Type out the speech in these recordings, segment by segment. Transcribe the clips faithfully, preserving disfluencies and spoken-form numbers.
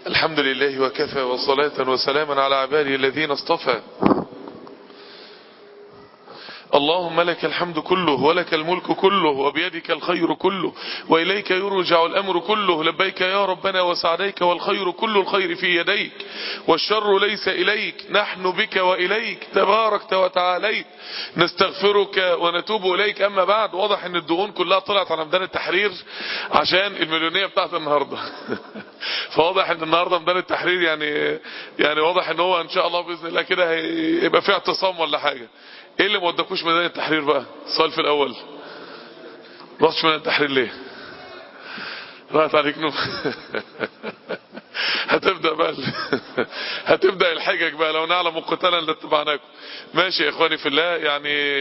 الحمد لله وكفى وصلاة وسلاما على عباده الذين اصطفى. اللهم لك الحمد كله ولك الملك كله وبيدك الخير كله وإليك يرجع الأمر كله. لبيك يا ربنا وسعديك والخير كل الخير في يديك والشر ليس إليك. نحن بك وإليك تباركت وتعاليت نستغفرك ونتوب إليك. أما بعد، واضح ان الدهون كلها طلعت على ميدان التحرير عشان المليونية بتاعت النهاردة. فواضح ان النهاردة ميدان التحرير يعني يعني واضح ان هو ان شاء الله بإذن الله كده هيبقى فيه اعتصام ولا حاجة. ايه اللي ما ودكوش ميدان التحرير بقى؟ السؤال في الاول، ما رحتش ميدان التحرير ليه؟ راحت عليك نوم. هتبدأ بقى هتبدأ الحجج بقى. لو نعلم قتالا لاتبعناكم. ماشي يا اخواني في الله. يعني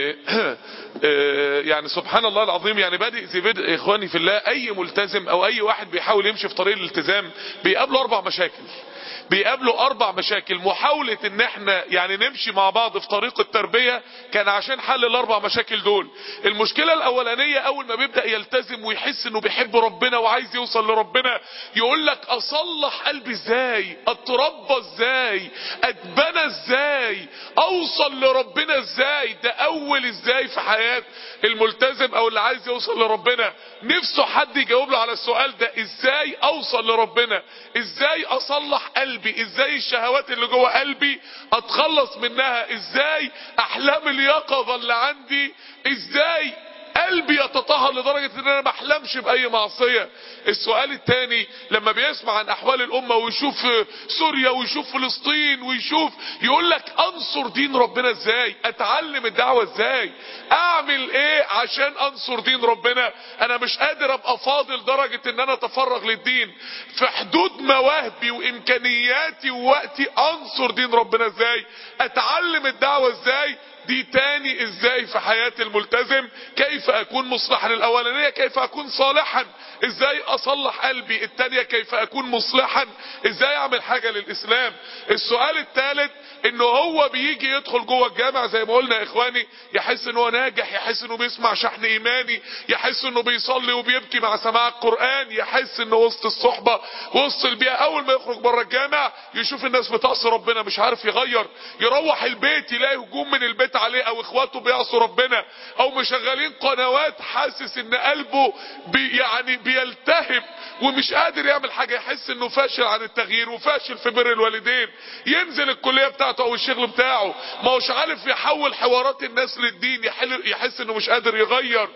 يعني سبحان الله العظيم، يعني بادئ زي بدء. اخواني في الله، اي ملتزم او اي واحد بيحاول يمشي في طريق الالتزام بيقابله اربع مشاكل. بيقابله اربع مشاكل. محاولة ان احنا يعني نمشي مع بعض في طريق التربية كان عشان حل الاربع مشاكل دول. المشكلة الاولانية، اول ما بيبدأ يلتزم ويحس انه بيحب ربنا وعايز يوصل لربنا، يقول لك اصلح قلبي ازاي، اتربى ازاي، اتبنى ازاي، اوصل لربنا ازاي. ده اول ازاي في حياة الملتزم او اللي عايز يوصل لربنا. نفسه حد يجاوب له على السؤال ده، ازاي اوصل لربنا، ازاي اصلح قلبي، ازاي الشهوات اللي جوه قلبي اتخلص منها، ازاي احلام اليقظة اللي عندي، ازاي قلبي يتطهر لدرجة ان انا ما احلمش باي معصية. السؤال الثاني، لما بيسمع عن احوال الامة ويشوف سوريا ويشوف فلسطين ويشوف، يقول لك انصر دين ربنا ازاي، اتعلم الدعوة ازاي، اعمل ايه عشان انصر دين ربنا. انا مش قادر ابقى فاضل درجة ان انا اتفرغ للدين في حدود مواهبي وامكانياتي ووقتي. انصر دين ربنا ازاي، اتعلم الدعوة ازاي. دي تاني ازاي في حياة الملتزم. كيف اكون مصلحا. الاولانية كيف اكون صالحا، ازاي اصلح قلبي. التانية كيف اكون مصلحا، ازاي اعمل حاجة للاسلام. السؤال الثالث، انه هو بيجي يدخل جوه الجامع زي ما قلنا يا اخواني، يحس انه ناجح، يحس انه بيسمع شحن ايماني، يحس انه بيصلي وبيبكي مع سماع القرآن، يحس انه وسط الصحبة وسط البيئة. اول ما يخرج بره الجامع يشوف الناس بتعصي ربنا مش عارف يغير. يروح البيت يلاقي هجوم من البيت عليه او اخواته بيعصوا ربنا او مشغلين قنوات، حاسس ان قلبه بي يعني بيلتهب ومش قادر يعمل حاجة. يحس انه فاشل عن التغيير وفاشل في بر الوالدين. ينزل الكلية بتاعته او الشغل بتاعه ما هوش عارف يحول حوارات الناس للدين، يحس انه مش قادر يغير.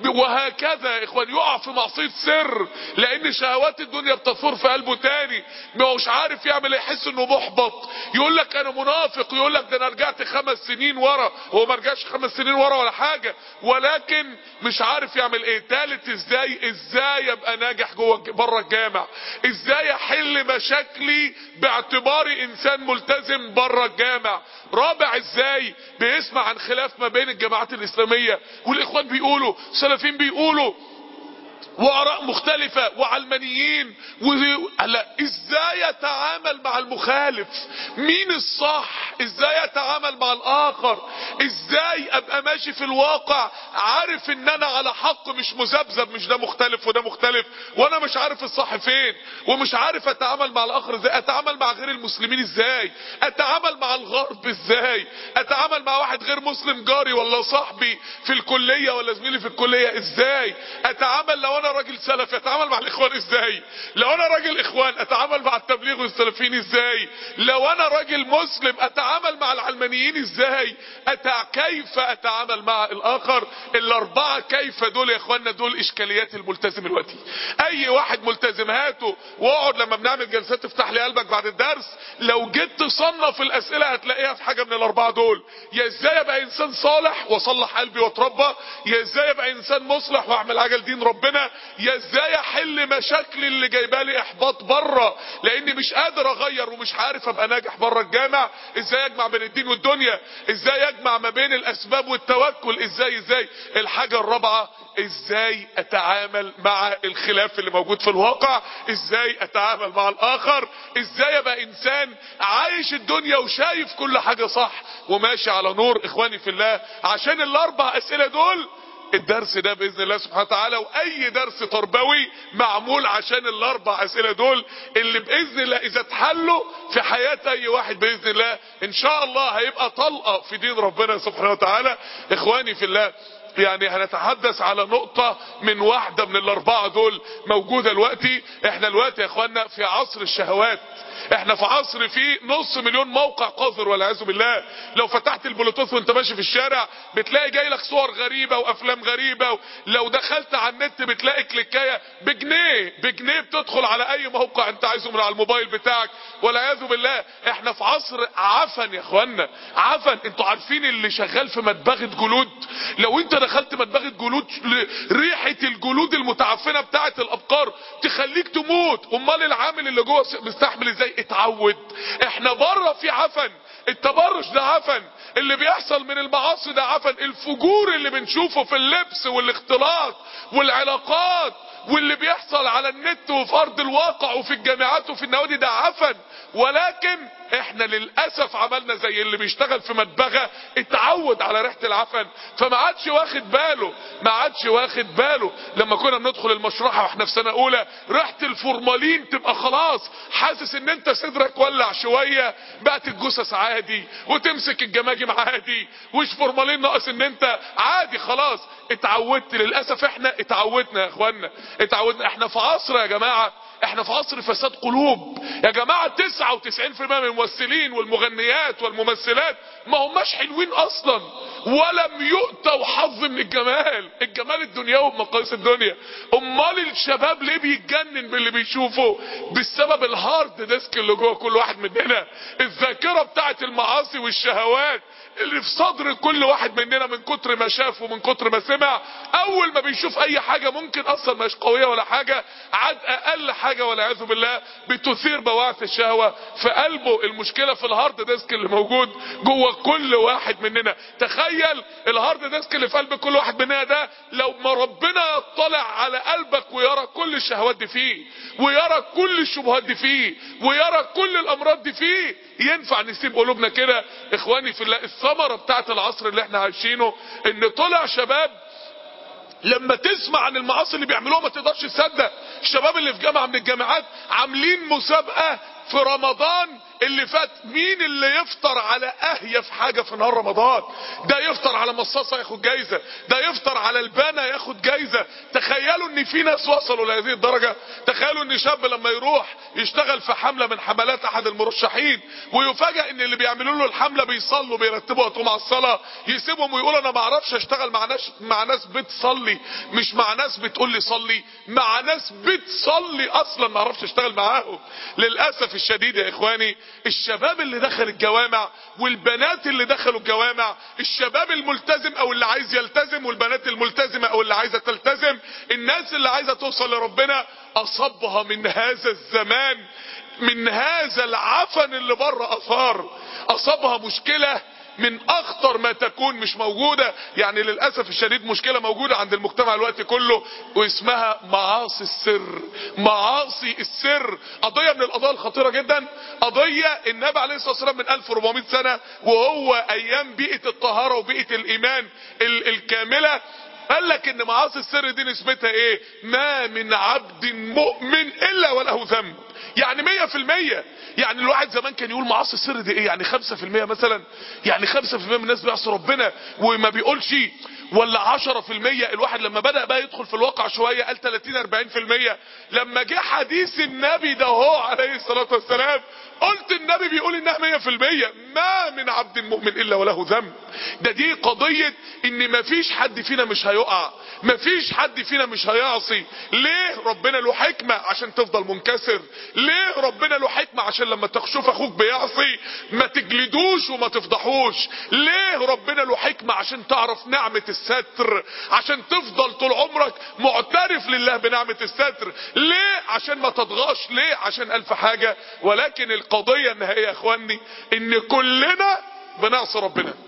وهكذا يا اخوان، يقع في معصية سر لان شهوات الدنيا بتثور في قلبه تاني. ما هوش عارف يعمل، يحس انه محبط. يقول لك انا منافق، يقول لك ده انا رجعت خمس سنين ورا. هو ما رجعش خمس سنين ورا ولا حاجة، ولكن مش عارف يعمل ايه. تالت ازاي، ازاي ابقى ناجح جوه بره الجامع، ازاي احل مشاكلي باعتباري انسان ملتزم بره الجامع. رابع ازاي، بيسمع عن خلاف ما بين الجماعات الاسلامية والاخوان بيقولوا، سلفيين بيقولوا، وآراء مختلفة وعلمانيين و... لا، ازاي اتعامل مع المخالف، مين الصح، ازاي اتعامل مع الاخر، ازاي ابقى ماشي في الواقع عارف ان انا على حق مش مذبذب، مش ده مختلف وده مختلف وانا مش عارف الصح فين، ومش عارف اتعامل مع الاخر ازاي، اتعامل مع غير المسلمين ازاي، اتعامل مع الغرب ازاي، اتعامل مع واحد غير مسلم جاري ولا صاحبي في الكلية ولا زميلي في الكلية ازاي، اتعامل لو انا راجل سلفي اتعامل مع الاخوان ازاي، لو انا راجل اخوان اتعامل مع التبليغ والسلفيين ازاي، لو انا راجل مسلم اتعامل مع العلمانيين ازاي، أتع... كيف اتعامل مع الاخر. الاربعة كيف دول يا اخواننا دول اشكاليات الملتزم الوقتي. اي واحد ملتزم هاته واقعد لما بنعمل جلسات افتح لي قلبك بعد الدرس، لو جيت تصنف الاسئلة هتلاقيها في حاجة من الاربعة دول. يا ازاي ابقى انسان صالح واصلح قلبي واتربى، يا ازاي ابقى انسان مصلح واعمل حاجة لدين ربنا، يا ازاي احل مشاكلي اللي جايبالي احباط بره لاني مش قادر اغير ومش عارف ابقى ناجح بره الجامع، ازاي اجمع بين الدين والدنيا، ازاي اجمع ما بين الاسباب والتوكل، ازاي ازاي الحاجة الرابعة، ازاي اتعامل مع الخلاف اللي موجود في الواقع، ازاي اتعامل مع الاخر، ازاي ابقى انسان عايش الدنيا وشايف كل حاجة صح وماشي على نور. اخواني في الله، عشان الاربع اسئلة دول الدرس ده باذن الله سبحانه وتعالى، واي درس تربوي معمول عشان الاربع اسئله دول اللي باذن الله اذا اتحلوا في حياه اي واحد باذن الله ان شاء الله هيبقى طلقه في دين ربنا سبحانه وتعالى. اخواني في الله، يعني هنتحدث على نقطة من واحدة من الاربعة دول موجودة دلوقتي. احنا دلوقتي يا اخوانا في عصر الشهوات، احنا في عصر فيه نص مليون موقع قذر والعياذ بالله. لو فتحت البلوتوث وانت ماشي في الشارع بتلاقي جاي لك صور غريبة وافلام غريبة، لو دخلت على النت بتلاقي كليكاية بجنيه بجنيه بتدخل على اي موقع انت عايزه من على الموبايل بتاعك والعياذ بالله. احنا في عصر عفن يا اخوانا، عفن. انتوا عارفين اللي شغال في مدبغة جلود؟ لو انت دخلت مدبغة جلود ريحة الجلود المتعفنة بتاعة الابقار تخليك تموت، امال العامل اللي جوه مستحمل ازاي؟ اتعود. احنا بره في عفن، التبرج ده عفن، اللي بيحصل من المعاصي ده عفن، الفجور اللي بنشوفه في اللبس والاختلاط والعلاقات واللي بيحصل على النت وفي ارض الواقع وفي الجامعات وفي النوادي ده عفن. ولكن احنا للاسف عملنا زي اللي بيشتغل في مدبغة، اتعود على ريحة العفن فما عادش واخد باله، ما عادش واخد باله. لما كنا بندخل المشرحة واحنا في سنة اولى ريحة الفورمالين تبقى خلاص حاسس ان انت صدرك ولع شوية، بقت الجثث عادي وتمسك الجماجم عادي، وش فورمالين ناقص ان انت عادي خلاص اتعودت. للاسف احنا اتعودنا يا اخوانا، اتعودنا. احنا في عصر يا جماعة، احنا في عصر فساد قلوب يا جماعة. تسعة وتسعين في المية من الممثلين والمغنيات والممثلات ما هماش حلوين اصلا، ولم يؤتوا حظ من الجمال، الجمال الدنيوي بمقاييس الدنيا. امال الشباب ليه بيتجنن باللي بيشوفه؟ بسبب الهارد ديسك اللي جوه كل واحد مننا، الذاكرة بتاعت المعاصي والشهوات اللي في صدر كل واحد مننا من كتر ما شاف ومن كتر ما سمع. اول ما بيشوف اي حاجة ممكن اصلا مش قوية ولا حاجة، عاد اقل حاجة والعياذ بالله بتثير بواعث الشهوة في قلبه. المشكلة في الهارد ديسك اللي موجود جوه كل واحد مننا. تخيل الهارد ديسك اللي في قلب كل واحد مننا ده لو ما ربنا يطلع على قلبك ويرى كل الشهوات دي فيه، ويرى كل الشبهات دي فيه، ويرى كل الامراض دي فيه، ينفع نسيب قلوبنا كده؟ اخواني في الله، الثمرة بتاعت العصر اللي احنا عايشينه ان طلع شباب لما تسمع عن المعاصي اللي بيعملوها ما تقدرش تصدق. الشباب اللي في جامعة من الجامعات عاملين مسابقة في رمضان اللي فات، مين اللي يفطر على اهيف حاجة في نهار رمضان؟ ده يفطر على مصاصة ياخد جايزة، ده يفطر على البانة ياخد جايزة. تخيلوا ان في ناس وصلوا لهذه الدرجة. تخيلوا ان شاب لما يروح يشتغل في حملة من حملات احد المرشحين ويفاجأ ان اللي بيعملوا له الحملة بيصلوا بيرتبوا وقتهم على الصلاة، يسيبهم ويقول انا ما اعرفش اشتغل مع ناس مع ناس بتصلي، مش مع ناس بتقول لي صلي، مع ناس بتصلي اصلا ما اعرفش اشتغل معاهم. للاسف الشديد يا اخواني الشباب اللي دخل الجوامع والبنات اللي دخلوا الجوامع، الشباب الملتزم او اللي عايز يلتزم والبنات الملتزمة او اللي عايزة تلتزم، الناس اللي عايزة توصل لربنا، اصابها من هذا الزمان، من هذا العفن اللي بره اثار، اصابها مشكلة من اخطر ما تكون مش موجودة. يعني للأسف الشديد مشكلة موجودة عند المجتمع الوقت كله واسمها معاصي السر. معاصي السر قضية من القضايا الخطيرة جدا، قضية النبي عليه الصلاة والسلام من ألف وأربعمائة سنة وهو ايام بيئة الطهارة وبيئة الايمان ال الكاملة قال لك ان معاصي السر دي نسبتها ايه؟ ما من عبد مؤمن الا وله ذنب. يعني مية في المية. يعني الواحد زمان كان يقول معاصي السر دي ايه؟ يعني خمسة في المية مثلا، يعني خمسة في المية من الناس بيعصوا ربنا وما بيقولش، ولا عشرة في المية. الواحد لما بدأ بقى يدخل في الواقع شوية قال تلاتين اربعين في المية. لما جه حديث النبي ده هو عليه الصلاة والسلام قلت النبي بيقول انها مية في المية. ما من عبد مؤمن الا وله ذنب. ده دي قضية ان مفيش حد فينا مش هيقع، مفيش حد فينا مش هيعصي. ليه؟ ربنا له حكمة عشان تفضل منكسر. ليه ربنا له حكمة؟ عشان لما تشوف اخوك بيعصي ما تجلدوش وما تفضحوش. ليه ربنا له حكمة؟ عشان تعرف نعمة الستر، عشان تفضل طول عمرك معترف لله بنعمة الستر. ليه؟ عشان ما تضغاش. ليه؟ عشان الف حاجة. ولكن القضية النهائية يا اخواني ان كلنا بنعصي ربنا،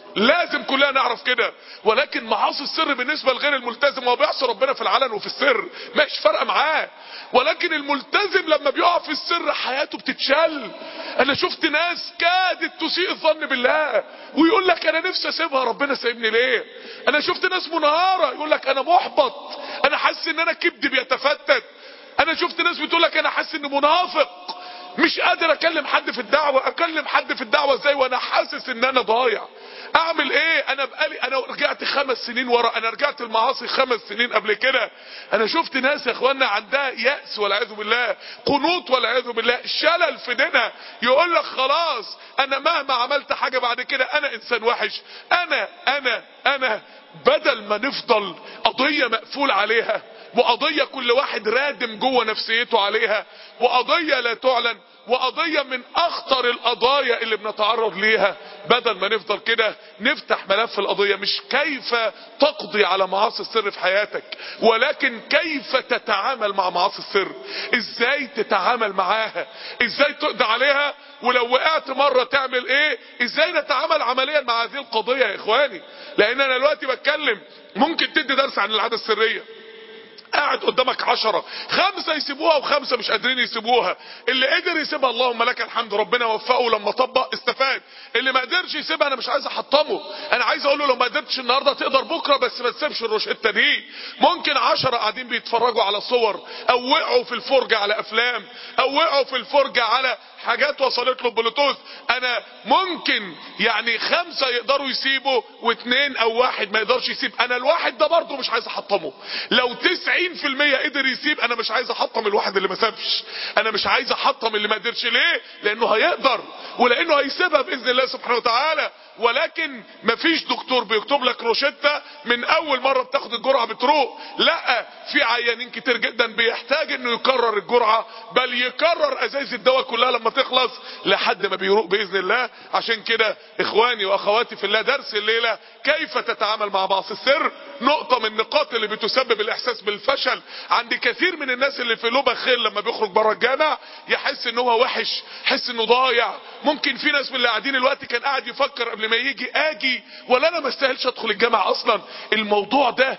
لازم كلنا نعرف كده. ولكن معاصي السر بالنسبة لغير الملتزم، هو بيعصي ربنا في العلن وفي السر مش فارقه معاه. ولكن الملتزم لما بيقع في السر حياته بتتشل. انا شفت ناس كادت تسيء الظن بالله ويقول لك انا نفسي اسيبها، ربنا سايبني ليه؟ انا شفت ناس منهارة يقول لك انا محبط، انا حاسس ان انا كبدي بيتفتت. انا شفت ناس بتقول لك انا حاسس اني منافق، مش قادر اكلم حد في الدعوة، اكلم حد في الدعوة ازاي وانا حاسس ان انا ضايع؟ اعمل ايه؟ انا بقالي انا رجعت خمس سنين ورا، انا رجعت المعاصي خمس سنين قبل كده. انا شفت ناس يا اخوانا عندها يأس والعياذ بالله، قنوط والعياذ بالله، شلل في دينها، يقول لك خلاص انا مهما عملت حاجة بعد كده انا انسان وحش، انا انا انا بدل ما نفضل قضية مقفول عليها، وقضية كل واحد رادم جوه نفسيته عليها، وقضية لا تعلن، وقضية من اخطر القضايا اللي بنتعرض ليها، بدل ما نفضل كده نفتح ملف القضية مش كيف تقضي على معاصي السر في حياتك، ولكن كيف تتعامل مع معاصي السر، ازاي تتعامل معاها، ازاي تقضي عليها، ولو وقعت مرة تعمل ايه، ازاي نتعامل عمليا مع هذه القضية يا اخواني. لان انا دلوقتي بتكلم، ممكن تدي درس عن العادة السرية، قاعد قدامك عشرة، خمسة يسيبوها وخمسة مش قادرين يسيبوها، اللي قدر يسيبها اللهم لك الحمد ربنا وفقه لما طبق استفاد، اللي ما قدرش يسيبها انا مش عايز احطمه، انا عايز اقول له لو ما قدرتش النهارده تقدر بكره، بس ما تسيبش الروشته دي. ممكن عشرة قاعدين بيتفرجوا على صور، او وقعوا في الفرجه على افلام، او وقعوا في الفرجه على حاجات وصلت له بلوتوث، انا ممكن يعني خمسة يقدروا يسيبوا واثنين او واحد ما يقدرش يسيب، انا الواحد ده برضه مش عايز احطمه. لو تسعين في المية قدر يسيب انا مش عايز احطم الواحد اللي ما سابش، انا مش عايز احطم اللي ما قدرش. ليه؟ لانه هيقدر ولانه هيسيبها باذن الله سبحانه وتعالى. ولكن مفيش دكتور بيكتب لك روشتة من اول مرة بتاخد الجرعة بتروق، لا، في عيانين كتير جدا بيحتاج انه يكرر الجرعة، بل يكرر ازايز الدواء كلها لما تخلص لحد ما بيروق باذن الله. عشان كده اخواني واخواتي في الله، درس الليلة كيف تتعامل مع معاصي السر، نقطة من النقاط اللي بتسبب الاحساس بالفشل عند كثير من الناس اللي في قلوبها خير، لما بيخرج بره الجامع يحس ان هو وحش، يحس انه ضايع. ممكن في ناس من اللي قاعدين الوقت كان قاعد يفكر قبل ما يجي اجي ولا انا ما استاهلش ادخل الجامعة اصلا. الموضوع ده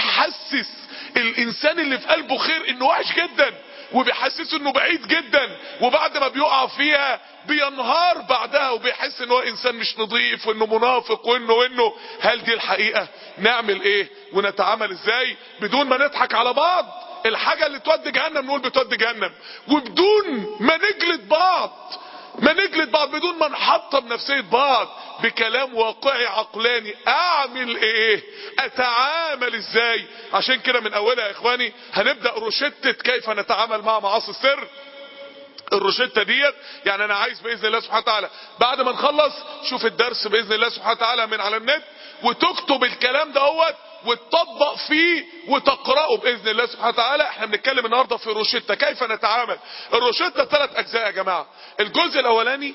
بيحسس الانسان اللي في قلبه خير انه وحش جدا، وبيحسسه انه بعيد جدا، وبعد ما بيقع فيها بينهار بعدها وبيحس ان هو انسان مش نظيف وانه منافق وانه وانه هل دي الحقيقة؟ نعمل ايه ونتعامل ازاي بدون ما نضحك على بعض؟ الحاجة اللي تودي جهنم نقول بتودي جهنم، وبدون ما نجلد بعض ما نجلد بعض بدون ما نحطم نفسية بعض، بكلام واقعي عقلاني. اعمل ايه؟ اتعامل ازاي؟ عشان كده من اولها يا اخواني هنبدأ روشتة كيف نتعامل مع معاصي السر. الروشتة ديت يعني انا عايز باذن الله سبحانه وتعالى بعد ما نخلص شوف الدرس باذن الله سبحانه وتعالى من على النت، وتكتب الكلام دوت وتطبق فيه وتقرأه باذن الله سبحانه وتعالى. احنا بنتكلم النهارده في روشتة كيف نتعامل. الروشتة ثلاث اجزاء يا جماعة. الجزء الاولاني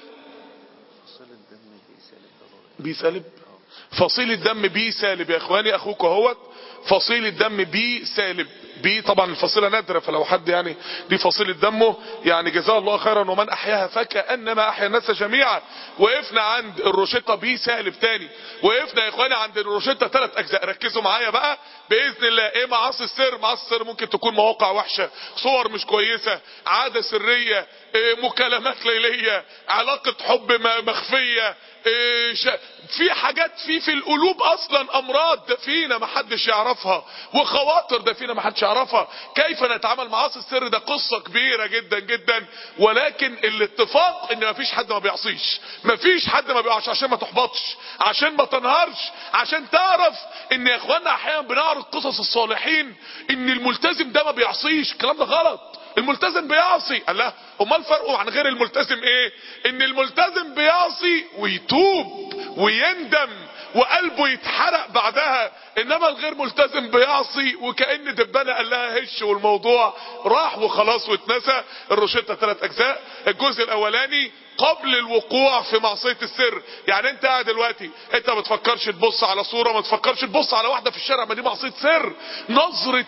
بي سالب، فصيل الدم بي سالب يا اخواني، اخوك اهوت فصيل الدم بي سالب، بي طبعا الفصيلة نادرة، فلو حد يعني دي فصيلة دمه يعني جزاه الله خيرا، ومن احياها فكأنما احيا الناس جميعا. وقفنا عند الروشتة بي سالب تاني، وقفنا يا اخواني عند الروشتة ثلاث اجزاء. ركزوا معايا بقى باذن الله. ايه معاصي السر؟ معاصي السر ممكن تكون مواقع وحشة، صور مش كويسة، عادة سرية، إيه، مكالمات ليلية، علاقة حب مخفية، إيه، في حاجات في في القلوب اصلا، امراض دفينة محدش يعرفها، وخواطر دفينة محدش يعرفها. كيف نتعامل مع معاصي السر؟ ده قصة كبيرة جدا جدا. ولكن الاتفاق ان مفيش حد ما بيعصيش، مفيش حد ما بيعصيش، عشان ما تحبطش، عشان ما تنهارش، عشان تعرف ان يا اخوانا احيانا بنعرض قصص الصالحين ان الملتزم ده ما بيعصيش. الكلام ده غلط، الملتزم بيعصي. قال لا، امال فرقه عن غير الملتزم ايه؟ ان الملتزم بيعصي ويتوب ويندم وقلبه يتحرق بعدها، انما الغير ملتزم بيعصي وكأن دبانة قال لها هش والموضوع راح وخلاص واتنسى. الروشتة ثلاث اجزاء. الجزء الاولاني قبل الوقوع في معصية السر. يعني انت قاعد دلوقتي انت ما بتفكرش تبص على صورة، ما تفكرش تبص على واحدة في الشارع، ما دي معصية سر. نظرة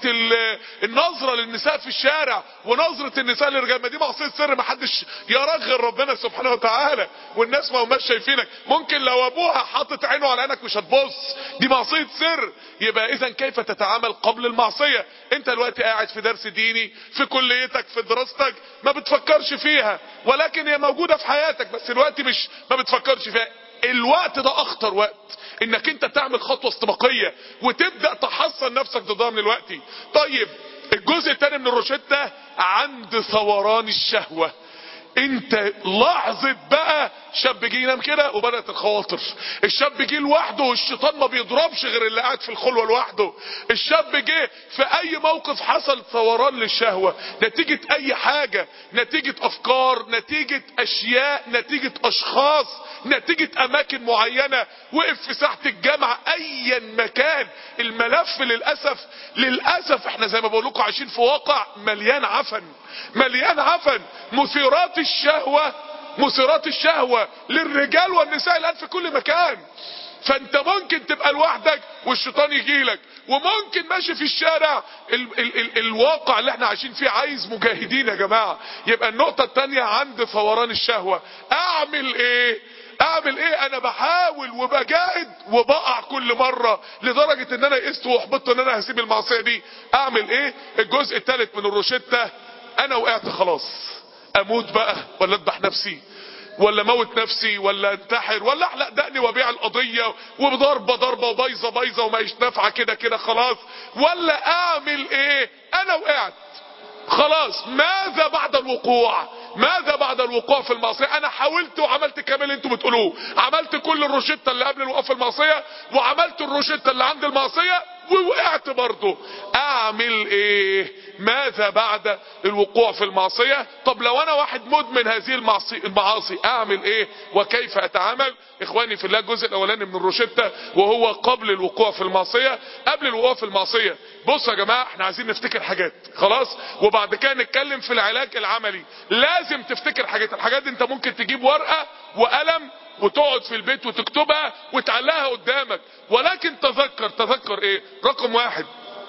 النظرة للنساء في الشارع ونظرة النساء للرجال، ما دي معصية سر، ما حدش يراك غير ربنا سبحانه وتعالى، والناس ما هماش شايفينك. ممكن لو ابوها حاطط عينه على عينك مش هتبص، دي معصية سر. يبقى اذا كيف تتعامل قبل المعصية؟ انت دلوقتي قاعد في درس ديني في كليتك في دراستك ما بتفكرش فيها، ولكن هي موجودة في حياتك بس الوقت مش ما بتفكرش فيها. الوقت ده اخطر وقت انك انت تعمل خطوة استباقية وتبدأ تحصن نفسك ضدها من الوقت. طيب الجزء الثاني من الروشتة عند ثوران الشهوة. انت لحظة بقى شاب جه ينام كده وبدأت الخواطر. الشاب جه لوحده والشيطان ما بيضربش غير اللي قاعد في الخلوة لوحده. الشاب جه في اي موقف حصل ثوران للشهوة نتيجة اي حاجة، نتيجة افكار، نتيجة اشياء، نتيجة اشخاص، نتيجة اماكن معينة، وقف في ساحة الجامعة، ايا مكان. الملف للأسف للأسف احنا زي ما بقول لكم عايشين في واقع مليان عفن، مليان عفن. مثيرات الشهوة مثيرات الشهوة للرجال والنساء الآن في كل مكان. فانت ممكن تبقى لوحدك والشيطان يجيلك، وممكن ماشي في الشارع. ال ال ال الواقع اللي احنا عايشين فيه عايز مجاهدين يا جماعة. يبقى النقطة التانية عند ثوران الشهوة اعمل ايه؟ اعمل ايه؟ انا بحاول وبجاهد وبقع كل مرة لدرجة ان انا يئست واحبطت ان انا هسيب المعصية دي. اعمل ايه؟ الجزء الثالث من الروشتة، انا وقعت خلاص، اموت بقى ولا اذبح نفسي ولا موت نفسي ولا انتحر ولا احلق دقني وابيع القضية وبضربة ضربة وبايظة بايظة وما نافعة كده كده خلاص، ولا اعمل ايه؟ انا وقعت خلاص. ماذا بعد الوقوع؟ ماذا بعد الوقوع في المعصية؟ انا حاولت وعملت كامل اللي انتوا بتقولوه، عملت كل الروشتة اللي قبل الوقوع في المعصية وعملت الروشتة اللي عند المعصية ووقعت برضه. اعمل ايه؟ ماذا بعد الوقوع في المعصية؟ طب لو انا واحد مدمن هذه المعصي المعاصي اعمل ايه وكيف اتعامل؟ اخواني في الله الجزء الاولاني من الروشتة وهو قبل الوقوع في المعصية. قبل الوقوع في المعصية بصوا يا جماعة احنا عايزين نفتكر حاجات خلاص، وبعد كده نتكلم في العلاج العملي. لازم تفتكر حاجات. الحاجات دي انت ممكن تجيب ورقة وقلم وتقعد في البيت وتكتبها وتعلقها قدامك، ولكن تذكر تذكر ايه؟ رقم واحد،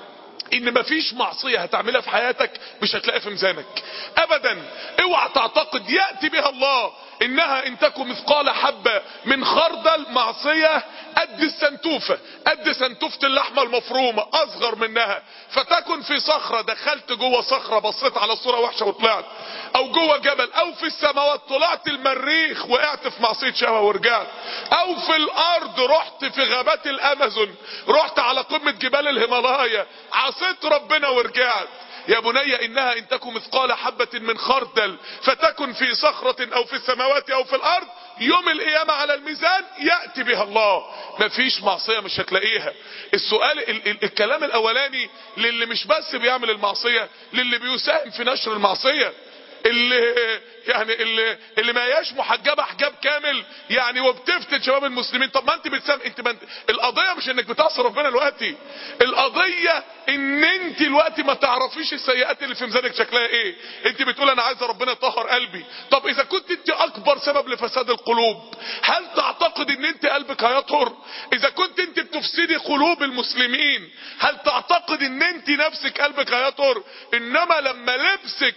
ان مفيش معصية هتعملها في حياتك مش هتلاقيها في ميزانك ابدا. اوعى تعتقد يأتي بها الله انها ان تكن مثقال حبة من خردل، معصية قد السنتوفة، قد سنتوفة اللحمة المفرومة اصغر منها، فتكن في صخرة، دخلت جوه صخرة بصيت على صورة وحشة وطلعت، او جوه جبل، او في السماوات طلعت المريخ وقعت في معصية شهوة ورجعت، او في الارض رحت في غابات الامازون، رحت على قمة جبال الهيمالايا عصيت ربنا ورجعت. يا بني انها ان تكن مثقال حبة من خردل فتكن في صخرة او في السماوات او في الارض، يوم القيامة على الميزان يأتي بها الله. مفيش معصية مش هتلاقيها. السؤال ال ال الكلام الاولاني للي مش بس بيعمل المعصية، للي بيساهم في نشر المعصية، اللي يعني اللي اللي ما هياش محجبه حجاب كامل يعني وبتفتن شباب المسلمين. طب ما انت بتسام انت ما انت القضيه مش انك بتعصي ربنا دلوقتي، القضيه ان انت دلوقتي ما تعرفيش السيئات اللي في ميزانك شكلها ايه. انت بتقول انا عايزه ربنا يطهر قلبي، طب اذا كنت انت اكبر سبب لفساد القلوب هل تعتقد ان انت قلبك هيطهر؟ اذا كنت انت بتفسدي قلوب المسلمين هل تعتقد ان انت نفسك قلبك هيطهر؟ انما لما لبسك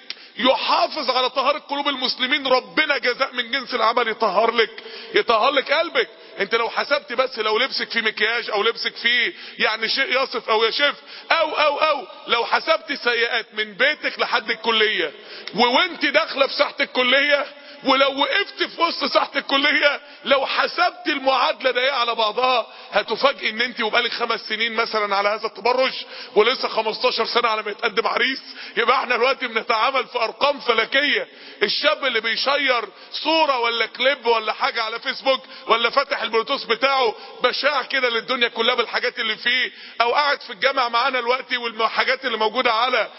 يحافظ على طهارة قلوب المسلمين ربنا جزاء من جنس العمل يطهر لك يطهر لك قلبك. انت لو حسبت بس لو لبسك في مكياج او لبسك في يعني شيء يصف او يشف او او او لو حسبت سيئات من بيتك لحد الكلية وانت داخله في ساحة الكلية، ولو وقفت في وسط ساحة الكلية، لو حسبت المعادلة دي على بعضها هتفاجئ ان انت وبقالك خمس سنين مثلا على هذا التبرج ولسه خمستاشر سنة على ما يتقدم عريس، يبقى احنا دلوقتي بنتعامل في ارقام فلكية. الشاب اللي بيشير صورة ولا كليب ولا حاجة على فيسبوك ولا فاتح البلوتوث بتاعه بشاع كده للدنيا كلها بالحاجات اللي فيه، او قاعد في الجامعة معانا دلوقتي والحاجات اللي موجودة على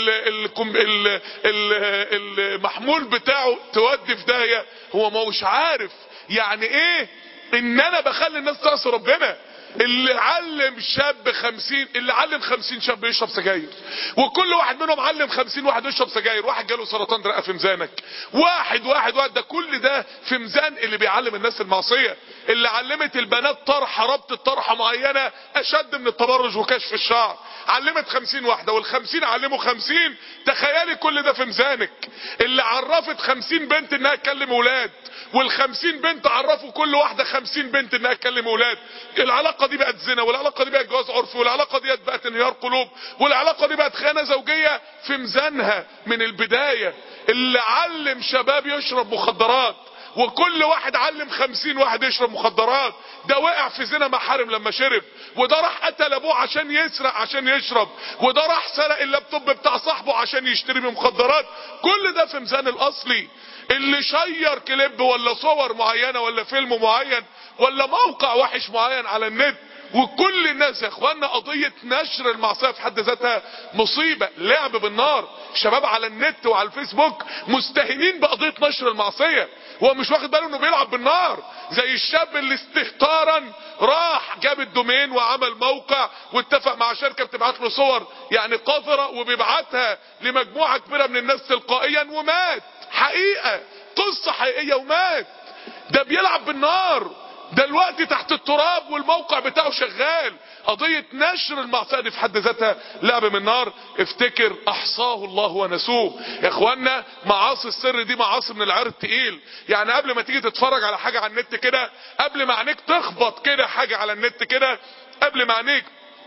المحمول بتاعه تودي في داهية، هو ما هوش عارف يعني ايه ان انا بخلي الناس تعصي ربنا. اللي علم شاب خمسين اللي علم خمسين شاب يشرب سجاير، وكل واحد منهم علم خمسين واحد يشرب سجاير، واحد جاله سرطان رئة في ميزانك. واحد واحد واحد، ده كل ده في ميزان اللي بيعلم الناس المعصية. اللي علمت البنات طرحة، ربط الطرحة معينة اشد من التبرج وكشف الشعر، علمت خمسين واحدة، والخمسين علموا خمسين. تخيلي كل ده في ميزانك. اللي عرفت خمسين بنت انها تكلم ولاد، والخمسين بنت عرفوا كل واحدة خمسين بنت انها تكلم ولاد. العلاقة دي بقت زنا، والعلاقة دي بقت جواز عرفي، والعلاقة دي بقت انهيار قلوب، والعلاقة دي بقت خيانة زوجية في ميزانها من البداية. اللي علم شباب يشرب مخدرات، وكل واحد علم خمسين واحد يشرب مخدرات، ده وقع في زنا محارم لما شرب، وده راح قتل ابوه عشان يسرق عشان يشرب، وده راح سرق اللابتوب بتاع صاحبه عشان يشتري من مخدرات. كل ده في ميزان الاصلي. اللي شير كليب ولا صور معينة ولا فيلم معين ولا موقع وحش معين على النت، وكل الناس يا اخوانا قضية نشر المعصية في حد ذاتها مصيبة، لعب بالنار. شباب على النت وعلى الفيسبوك مستهينين بقضية نشر المعصية، هو مش واخد باله انه بيلعب بالنار. زي الشاب اللي استهتارا راح جاب الدومين وعمل موقع واتفق مع شركة بتبعت له صور يعني قذرة، وبيبعتها لمجموعة كبيرة من الناس تلقائيا، ومات. حقيقة قصة حقيقية ومات. ده بيلعب بالنار، ده الوقت تحت التراب والموقع بتاعه شغال. قضية نشر المعصية دي في حد ذاتها لعب من نار. افتكر احصاه الله ونسوه. يا اخوانا معاصي السر دي معاصي من العيار التقيل. يعني قبل ما تيجي تتفرج على حاجة على النت كده، قبل ما عينيك تخبط كده حاجة على النت كده، قبل ما عينيك،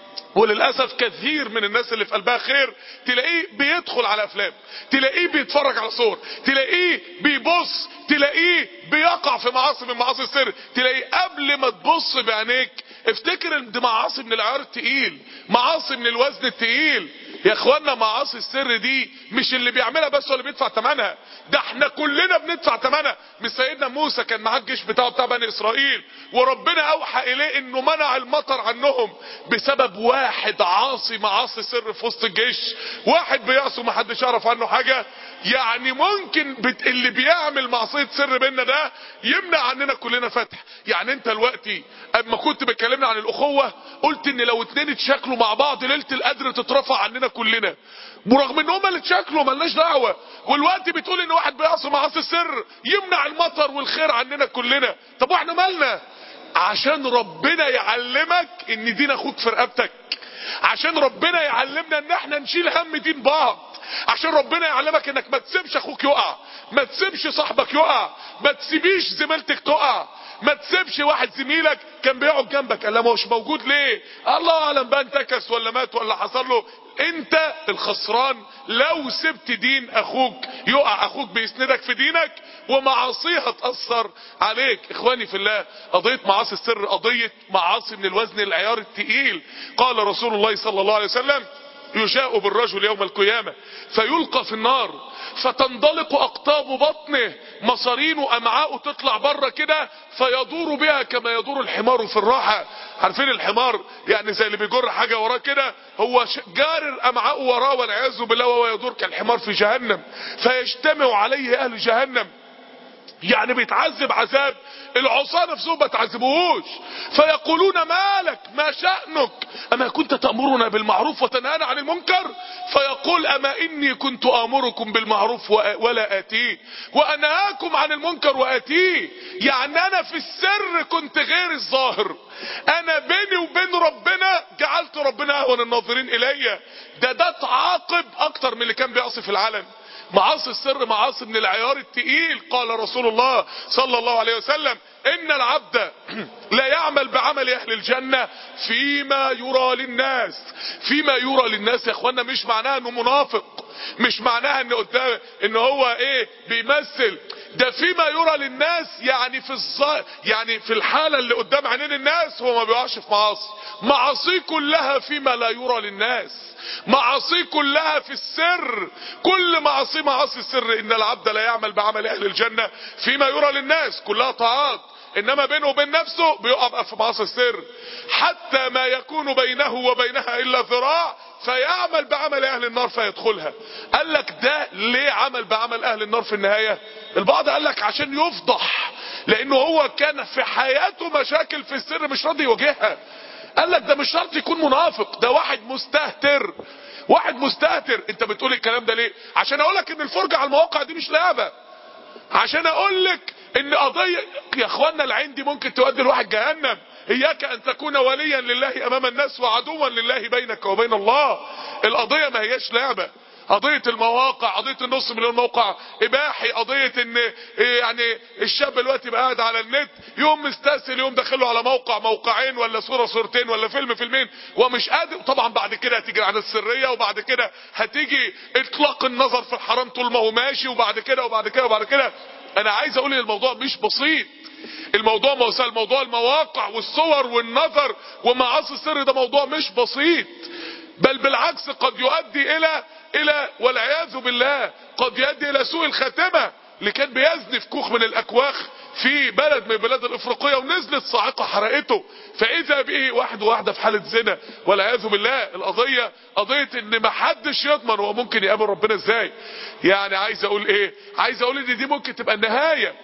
وللأسف كثير من الناس اللي في قلبها خير تلاقيه بيدخل على افلام، تلاقيه بيتفرج على صور، تلاقيه بيبص، تلاقيه بيقع في معاصي من معاصي السر. تلاقيه قبل ما تبص بعينيك افتكر ان دي معاصي من العيار التقيل، معاصي من الوزن التقيل. يا اخوانا معاصي السر دي مش اللي بيعملها بس هو اللي بيدفع ثمنها، ده احنا كلنا بندفع ثمنها. مش سيدنا موسى كان معاه الجيش بتاعه بتاع بني اسرائيل، وربنا اوحى اليه انه منع المطر عنهم بسبب واحد عاصي معاصي سر في وسط الجيش، واحد بيعصي ومحدش يعرف عنه حاجة. يعني ممكن بت... اللي بيعمل معصية سر بينا ده يمنع عننا كلنا فتح. يعني انت دلوقتي اما كنت بتكلمنا عن الاخوة قلت ان لو اتنين اتشاكلوا مع بعض ليلة القدر تترفع عننا كلنا، برغم ان هما اللي اتشاكلوا ملناش دعوة. والوقت بتقول ان واحد بيعصي معاصي سر يمنع المطر والخير عننا كلنا. طب واحنا مالنا؟ عشان ربنا يعلمك ان دين اخوك في رقبتك، عشان ربنا يعلمنا ان احنا نشيل هم دين بعض، عشان ربنا يعلمك انك ما تسيبش اخوك يقع، ما تسيبش صاحبك يقع، ما تسيبيش زميلتك تقع، ما تسيبش واحد زميلك كان بيقعد جنبك قال لا ما هوش موجود ليه، الله اعلم بقى انتكس ولا مات ولا حصل له. انت الخسران لو سبت دين اخوك يقع، اخوك بيسندك في دينك ومعاصيها تأثر عليك. اخواني في الله، قضية معاصي السر قضية معاصي من الوزن العيار التقيل. قال رسول الله صلى الله عليه وسلم يجاء بالرجل يوم القيامة فيلقى في النار فتندلق اقطاب بطنه، مصارينه وامعاءه تطلع بره كده، فيدور بها كما يدور الحمار في الراحة. عارفين الحمار يعني زي اللي بيجر حاجة وراه كده، هو جارر امعاءه وراه والعياذ بالله، وهو يدور كالحمار في جهنم فيجتمع عليه اهل جهنم. يعني بيتعذب عذاب العصاة نفسهم ما تعذبوهوش، فيقولون مالك ما شأنك اما كنت تأمرنا بالمعروف وتنهانا عن المنكر، فيقول اما اني كنت امركم بالمعروف ولا اتيه وانهاكم عن المنكر واتيه. يعني انا في السر كنت غير الظاهر، انا بيني وبين ربنا جعلت ربنا اهون الناظرين الي. ده ده تعاقب اكتر من اللي كان بيعصي في العلن. معاصي السر معاصي من العيار التقيل. قال رسول الله صلى الله عليه وسلم ان العبد لا يعمل بعمل اهل الجنة فيما يرى للناس. فيما يرى للناس يا اخوانا مش معناها انه منافق، مش معناها ان قدام ان هو ايه بيمثل، ده فيما يرى للناس يعني في الظ... يعني في الحالة اللي قدام عينين الناس هو ما بيقعش في معاصي. معاصي كلها فيما لا يرى للناس، معاصي كلها في السر، كل معاصي معاصي السر. ان العبد لا يعمل بعمل اهل الجنة فيما يرى للناس، كلها طاعات، انما بينه وبين نفسه بيقع في معاصي السر. حتى ما يكون بينه وبينها الا ذراع فيعمل بعمل اهل النار فيدخلها. قال لك ده ليه عمل بعمل اهل النار في النهاية؟ البعض قال لك عشان يفضح، لانه هو كان في حياته مشاكل في السر مش راضي يواجهها. قال لك ده مش شرط يكون منافق، ده واحد مستهتر. واحد مستهتر. انت بتقول الكلام ده ليه؟ عشان اقول لك ان الفرجة على المواقع دي مش لعبة، عشان اقول لك ان قضية يا اخوانا العين دي ممكن تؤدي الواحد جهنم. اياك ان تكون وليا لله امام الناس وعدوا لله بينك وبين الله. القضية ما هياش لعبة. قضية المواقع، قضية النص مليون موقع اباحي، قضية ان يعني الشاب دلوقتي بقى قاعد على النت يوم مستسهل يوم داخله على موقع موقعين ولا صورة صورتين ولا فيلم فيلمين ومش قادر. طبعا بعد كده هتيجي عن السرية، وبعد كده هتيجي اطلاق النظر في الحرام طول ما هو ماشي، وبعد كده وبعد كده وبعد كده. انا عايز اقول ان الموضوع مش بسيط. الموضوع موسى الموضوع المواقع والصور والنظر ومعاصي السر ده موضوع مش بسيط، بل بالعكس قد يؤدي الى الى والعياذ بالله قد يؤدي الى سوء الخاتمة. اللي كان بيزني في كوخ من الاكواخ في بلد من البلاد الافريقية ونزلت صاعقة حرقته، فاذا به واحد وواحدة في حالة زنا والعياذ بالله. القضية قضية ان ما حدش يضمن هو ممكن يقابل ربنا ازاي. يعني عايز اقول ايه؟ عايز اقول ان دي ممكن تبقى النهاية.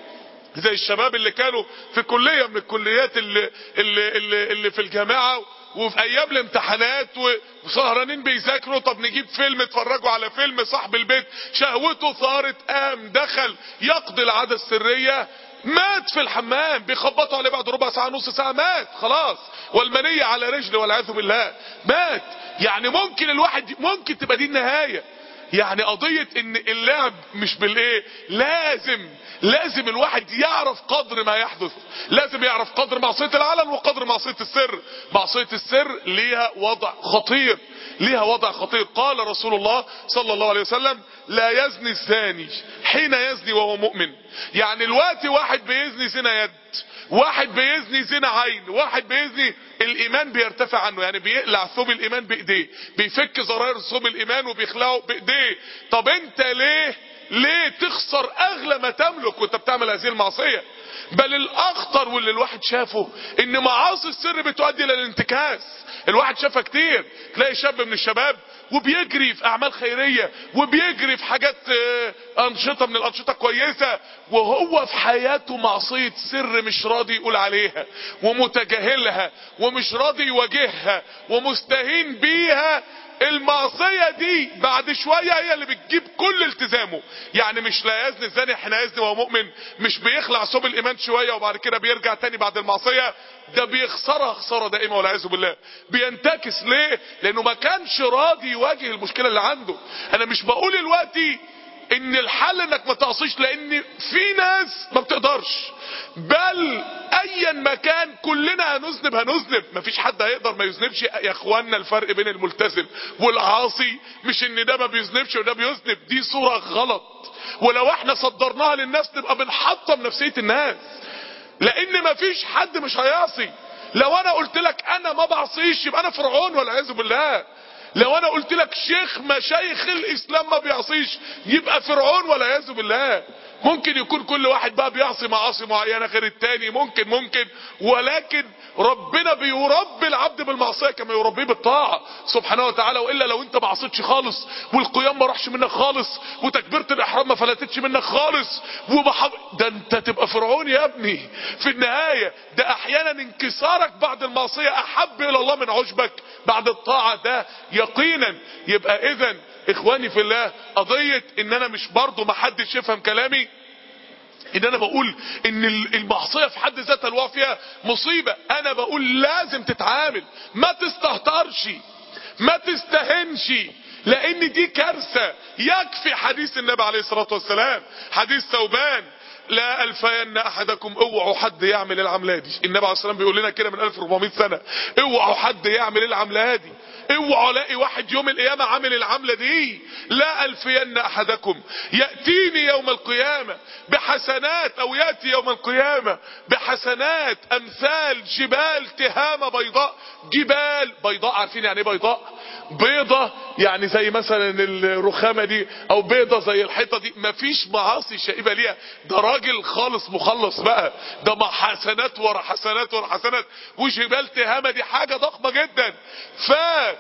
زي الشباب اللي كانوا في كلية من الكليات اللي, اللي, اللي, اللي في الجامعة وفي ايام الامتحانات وسهرانين بيذاكروا، طب نجيب فيلم، اتفرجوا على فيلم، صاحب البيت شهوته ثارت قام دخل يقضي العادة السرية، مات في الحمام، بيخبطوا عليه بعد ربع ساعة نص ساعة مات خلاص، والمنية على رجل والعياذ بالله مات. يعني ممكن الواحد ممكن تبقى دي النهاية. يعني قضية ان اللعب مش بالايه، لازم لازم الواحد يعرف قدر ما يحدث، لازم يعرف قدر معصية العلن وقدر معصية السر. معصية السر ليها وضع خطير، ليها وضع خطير. قال رسول الله صلى الله عليه وسلم لا يزني الزاني حين يزني وهو مؤمن. يعني الوقت واحد بيزني زنا يد، واحد بيزني زنا عين، واحد بيزني الايمان بيرتفع عنه، يعني بيقلع ثوب الايمان بايديه، بيفك زراير ثوب الايمان وبيخلعه بايديه. طب انت ليه ليه تخسر اغلى ما تملك وانت بتعمل هذه المعصية؟ بل الاخطر واللي الواحد شافه ان معاصي السر بتؤدي الى الانتكاس. الواحد شافها كتير، تلاقي شاب من الشباب وبيجري في اعمال خيرية وبيجري في حاجات انشطة من الانشطة كويسة، وهو في حياته معصية سر مش راضي يقول عليها ومتجاهلها ومش راضي يواجهها ومستهين بيها. المعصية دي بعد شوية هي اللي بتجيب كل التزامه. يعني مش لا يزني الزاني حين يزني وهو مؤمن، مش بيخلع ثوب الايمان شوية وبعد كده بيرجع تاني بعد المعصية، ده بيخسرها خسارة دائمة والعياذ بالله. بينتكس ليه؟ لانه ما كانش راضي يواجه المشكلة اللي عنده. انا مش بقول دلوقتي ان الحل انك ما تعصيش، لان في ناس ما بتقدرش، بل ايا ما كان كلنا هنذنب هنذنب، مفيش حد هيقدر ما يذنبش. يا اخوانا الفرق بين الملتزم والعاصي مش ان ده ما بيذنبش وده بيذنب، دي صورة غلط، ولو احنا صدرناها للناس نبقى بنحطم نفسية الناس، لان مفيش حد مش هيعصي. لو انا قلت لك انا ما بعصيش يبقى انا فرعون والعياذ بالله. لو انا قلت لك شيخ مشايخ الاسلام ما بيعصيش يبقى فرعون والعياذ بالله. ممكن يكون كل واحد بقى بيعصي معاصي معينة غير التاني، ممكن ممكن ولكن ربنا بيربي العبد بالمعصية كما يربيه بالطاعة سبحانه وتعالى. والا لو انت ما عصيتش خالص والقيام ما راحش منك خالص وتكبيرة الاحرام ما فلتتش منك خالص وبحب، ده انت تبقى فرعون يا ابني في النهاية. ده احيانا انكسارك بعد المعصية احب الى الله من عجبك بعد الطاعة، ده يقينا. يبقى اذا اخواني في الله قضية ان انا مش برضو ما حدش يفهم كلامي ان انا بقول ان المعصية في حد ذاتها الوقوع فيها مصيبة. انا بقول لازم تتعامل، ما تستهترش ما تستهنش، لان دي كارثة. يكفي حديث النبي عليه الصلاة والسلام، حديث ثوبان لا الفين احدكم، اوعوا حد يعمل العملة دي. النبي عليه الصلاة والسلام بيقول لنا كده من الف واربعمائة سنة، اوعوا حد يعمل العملة دي، اوعوا الاقي واحد يوم القيامة عامل العملة دي. لا الفين احدكم يأتيني يوم القيامة بحسنات، او يأتي يوم القيامة بحسنات امثال جبال تهامة بيضاء. جبال بيضاء، عارفين يعني ايه بيضاء؟ بيضة يعني زي مثلا الرخامة دي، او بيضة زي الحيطة دي، مفيش معاصي شائبة ليها. ده راجل خالص مخلص بقى، ده مع حسنات ورا حسنات ورا حسنات. وجبال تهامة دي حاجة ضخمة جدا، ف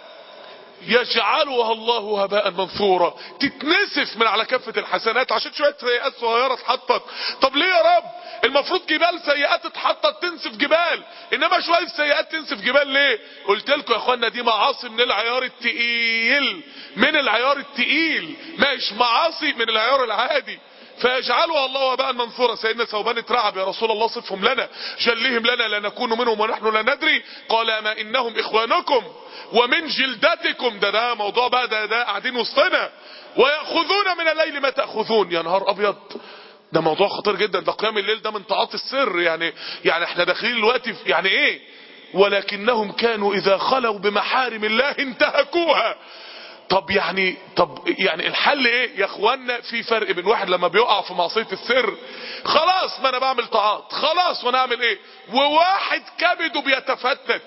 يجعلها الله هباء منثورا، تتنسف من على كافة الحسنات عشان شوية سيئات صغيرة اتحطت. طب ليه يا رب؟ المفروض جبال سيئات اتحطت تنسف جبال. انما شويه سيئات تنسف جبال ليه؟ قلت لكم يا اخوانا دي معاصي من العيار التقيل، من العيار التقيل، مش معاصي من العيار العادي. فيجعلها الله وباء منثورا. سيدنا ثوبان اترعب، يا رسول الله صفهم لنا، جلهم لنا لا نكون منهم ونحن لا ندري. قال ما انهم اخوانكم ومن جلدتكم. ده ده موضوع بقى، ده ده قاعدين وسطنا. ويأخذون من الليل ما تأخذون. يا نهار ابيض، ده موضوع خطير جدا. ده قيام الليل ده من طاعات السر، يعني يعني احنا داخلين دلوقتي في يعني ايه؟ ولكنهم كانوا اذا خلوا بمحارم الله انتهكوها. طب يعني طب يعني الحل ايه يا اخوانا؟ في فرق بين واحد لما بيقع في معصية السر خلاص ما انا بعمل طاعات خلاص وانا اعمل ايه، وواحد كبده بيتفتت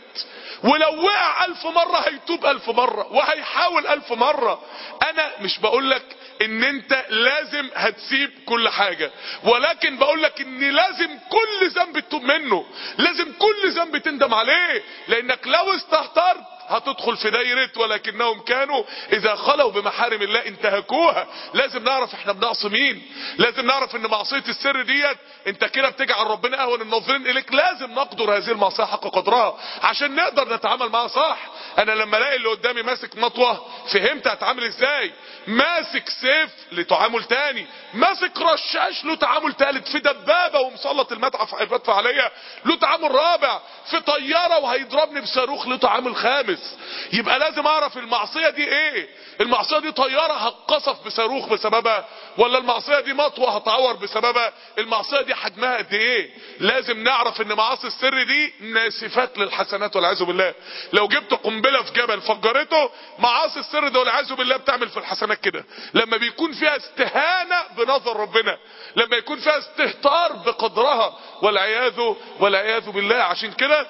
ولو وقع الف مرة هيتوب الف مرة وهيحاول الف مرة. انا مش بقولك ان انت لازم هتسيب كل حاجة، ولكن بقولك ان لازم كل ذنب تتوب منه، لازم كل ذنب تندم عليه، لانك لو استهترت هتدخل في دايرة ولكنهم كانوا اذا خلوا بمحارم الله انتهكوها. لازم نعرف احنا بنعصي مين، لازم نعرف ان معصية السر ديت انت كده بتجعل ربنا اهون الناظرين اليك. لازم نقدر هذه المعصية حق قدرها عشان نقدر نتعامل معها صح. انا لما الاقي اللي قدامي ماسك مطوة فهمت هتعامل ازاي، ماسك سيف لتعامل تاني، ماسك رشاش له تعامل تالت، في دبابة ومسلط المدفع هيدفع عليا له تعامل رابع، في طيارة وهيضربني بصاروخ له تعامل خامس. يبقى لازم اعرف المعصية دي ايه. المعصية دي طيارة هتقصف بصاروخ بسببها، ولا المعصية دي مطوة هتعور بسببها؟ المعصية دي حجمها قد ايه؟ لازم نعرف ان معاصي السر دي ناسفات للحسنات والعياذ بالله. لو جبت قنبلة في جبل فجرته، معاصي السر ده والعياذ بالله بتعمل في الحسنات كده. لما بيكون فيها استهانة بنظر ربنا، لما يكون فيها استهتار بقدرها والعياذ والعياذ بالله. عشان كده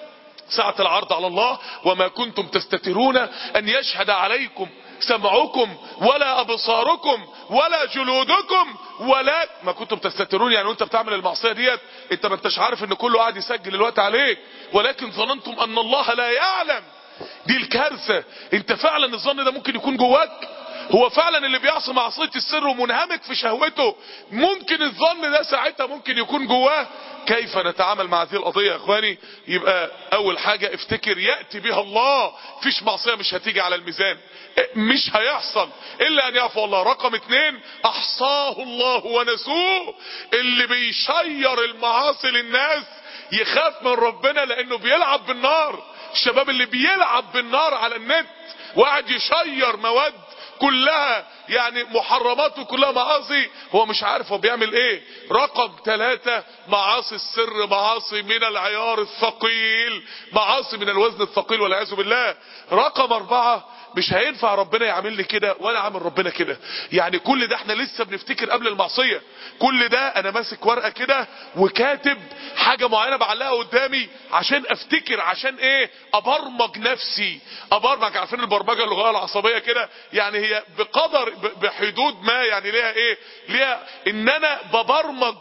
ساعة العرض على الله وما كنتم تستترون ان يشهد عليكم سمعكم ولا ابصاركم ولا جلودكم ولا ما كنتم تستترون. يعني وانت بتعمل المعصية ديت انت ما انتش عارف ان كله قاعد يسجل الوقت عليك، ولكن ظننتم ان الله لا يعلم. دي الكارثة. انت فعلا الظن ده ممكن يكون جواك؟ هو فعلا اللي بيعصي معصية السر ومنهمك في شهوته ممكن الظن ده ساعتها ممكن يكون جواه؟ كيف نتعامل مع هذه القضية يا اخواني؟ يبقى اول حاجة افتكر يأتي بها الله. فيش معصية مش هتيجي على الميزان، مش هيحصل الا ان يعفو الله. رقم اتنين احصاه الله ونسوه. اللي بيشير المعاصي للناس يخاف من ربنا لانه بيلعب بالنار. الشباب اللي بيلعب بالنار على النت وقاعد يشير مواد كلها يعني محرمات وكلها معاصي، هو مش عارف هو بيعمل ايه. رقم ثلاثة معاصي السر معاصي من العيار الثقيل، معاصي من الوزن الثقيل والعياذ بالله. رقم اربعة مش هينفع ربنا يعمل لي كده وانا عامل ربنا كده. يعني كل ده احنا لسه بنفتكر قبل المعصية، كل ده انا ماسك ورقة كده وكاتب حاجة معينة بعلقها قدامي عشان افتكر، عشان ايه؟ ابرمج نفسي، ابرمج. عارفين البرمجة اللغوية العصبية كده؟ يعني هي بقدر بحدود ما، يعني ليها ايه؟ ليها ان انا ببرمج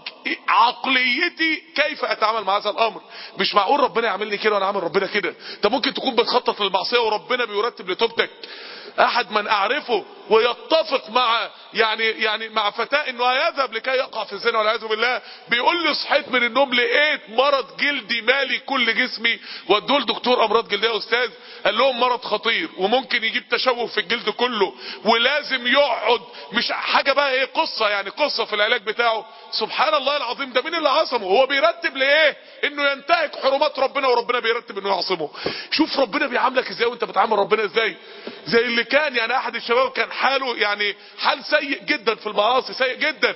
عقليتي كيف اتعامل مع هذا الامر. مش معقول ربنا يعمل لي كده وانا عامل ربنا كده. انت ممكن تكون بتخطط للمعصية وربنا بيرتب لتوبتك. احد من اعرفه ويتفق مع يعني يعني مع فتاة انه هيذهب لكي يقع في الزنا والعياذ بالله، بيقول لي صحيت من النوم لقيت مرض جلدي مالي كل جسمي. ودول دكتور امراض جلديه يا استاذ، قال لهم مرض خطير وممكن يجيب تشوه في الجلد كله ولازم يقعد. مش حاجه بقى ايه، قصه يعني قصه في العلاج بتاعه. سبحان الله العظيم، ده مين اللي عصمه؟ هو بيرتب لايه؟ انه ينتهك حرمات ربنا وربنا بيرتب انه يعصمه. شوف ربنا بيعاملك ازاي وانت بتعامل ربنا ازاي. زي اللي كان يعني احد الشباب كان حاله يعني حال سيء جدا في المعاصي، سيء جدا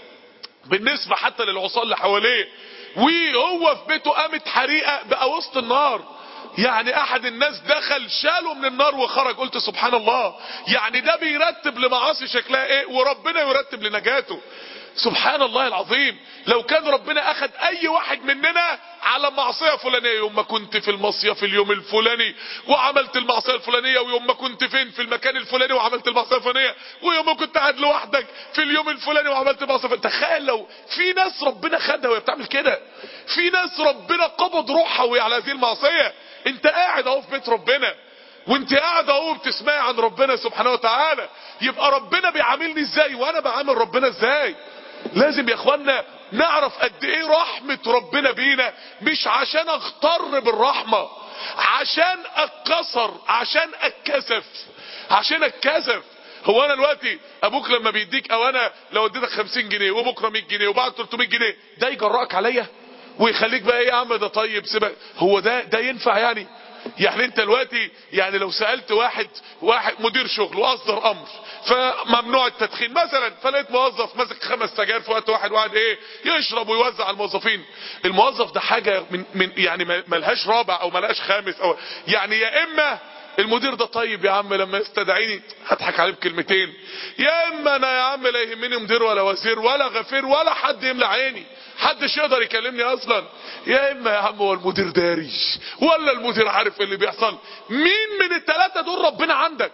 بالنسبة حتى للعصاة اللي حواليه، وهو في بيته قامت حريقة بقى وسط النار. يعني احد الناس دخل شاله من النار وخرج. قلت سبحان الله، يعني ده بيرتب لمعاصي شكلها ايه وربنا يرتب لنجاته. سبحان الله العظيم. لو كان ربنا اخد اي واحد مننا على معصية فلانية، يوم ما كنت في المصيف اليوم الفلاني وعملت المعصية الفلانية، ويوم ما كنت فين في المكان الفلاني وعملت المعصية الفلانية، ويوم ما كنت قاعد لوحدك في اليوم الفلاني وعملت المعصية. تخيل لو في ناس ربنا خدها وهي بتعمل كده، في ناس ربنا قبض روحها وهي على هذه المعصية. انت قاعد اهو في بيت ربنا وانت قاعد اهو بتسمعي عن ربنا سبحانه وتعالى. يبقى ربنا بيعاملني ازاي وانا بعامل ربنا ازاي؟ لازم يا اخوانا نعرف قد ايه رحمة ربنا بينا، مش عشان اغتر بالرحمة، عشان اتكسر، عشان اتكسف، عشان اتكسف. هو انا دلوقتي ابوك لما بيديك، او انا لو اديتك خمسين جنيه وبكره مية جنيه وبعد تلتمية جنيه، ده يجرأك عليا ويخليك بقى ايه يا عم ده طيب سيبك؟ هو ده ده ينفع يعني؟ يعني انت دلوقتي يعني لو سألت واحد واحد مدير شغل واصدر امر فممنوع التدخين مثلا، فلقيت موظف ماسك خمس سجاير في وقت واحد واحد ايه يشرب ويوزع على الموظفين، الموظف ده حاجه من من يعني ملهاش رابع او ملهاش خامس، او يعني يا اما المدير ده طيب يا عم لما يستدعيني هضحك عليه بكلمتين، يا اما انا يا عم لا يهمني مدير ولا وزير ولا غفير ولا حد يملى عيني، حدش يقدر يكلمني اصلا، يا اما يا عم هو المدير داري ولا المدير عارف اللي بيحصل. مين من الثلاثه دول ربنا عندك؟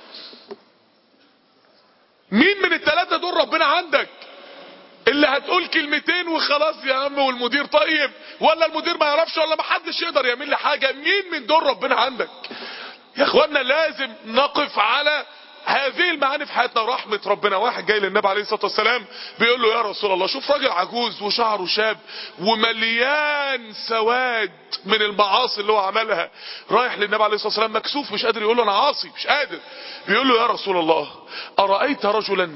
مين من الثلاثه دول ربنا عندك؟ اللي هتقول كلمتين وخلاص يا عم والمدير طيب، ولا المدير ما يعرفش، ولا ما حدش يقدر يعمل لي حاجه؟ مين من دول ربنا عندك؟ يا اخوانا لازم نقف على هذه المعاني في حياتنا، رحمة ربنا. واحد جاي للنبي عليه الصلاة والسلام بيقول له يا رسول الله، شوف راجل عجوز وشعره شاب ومليان سواد من المعاصي اللي هو عملها، رايح للنبي عليه الصلاة والسلام مكسوف مش قادر يقول له انا عاصي مش قادر، بيقول له يا رسول الله أرأيت رجلا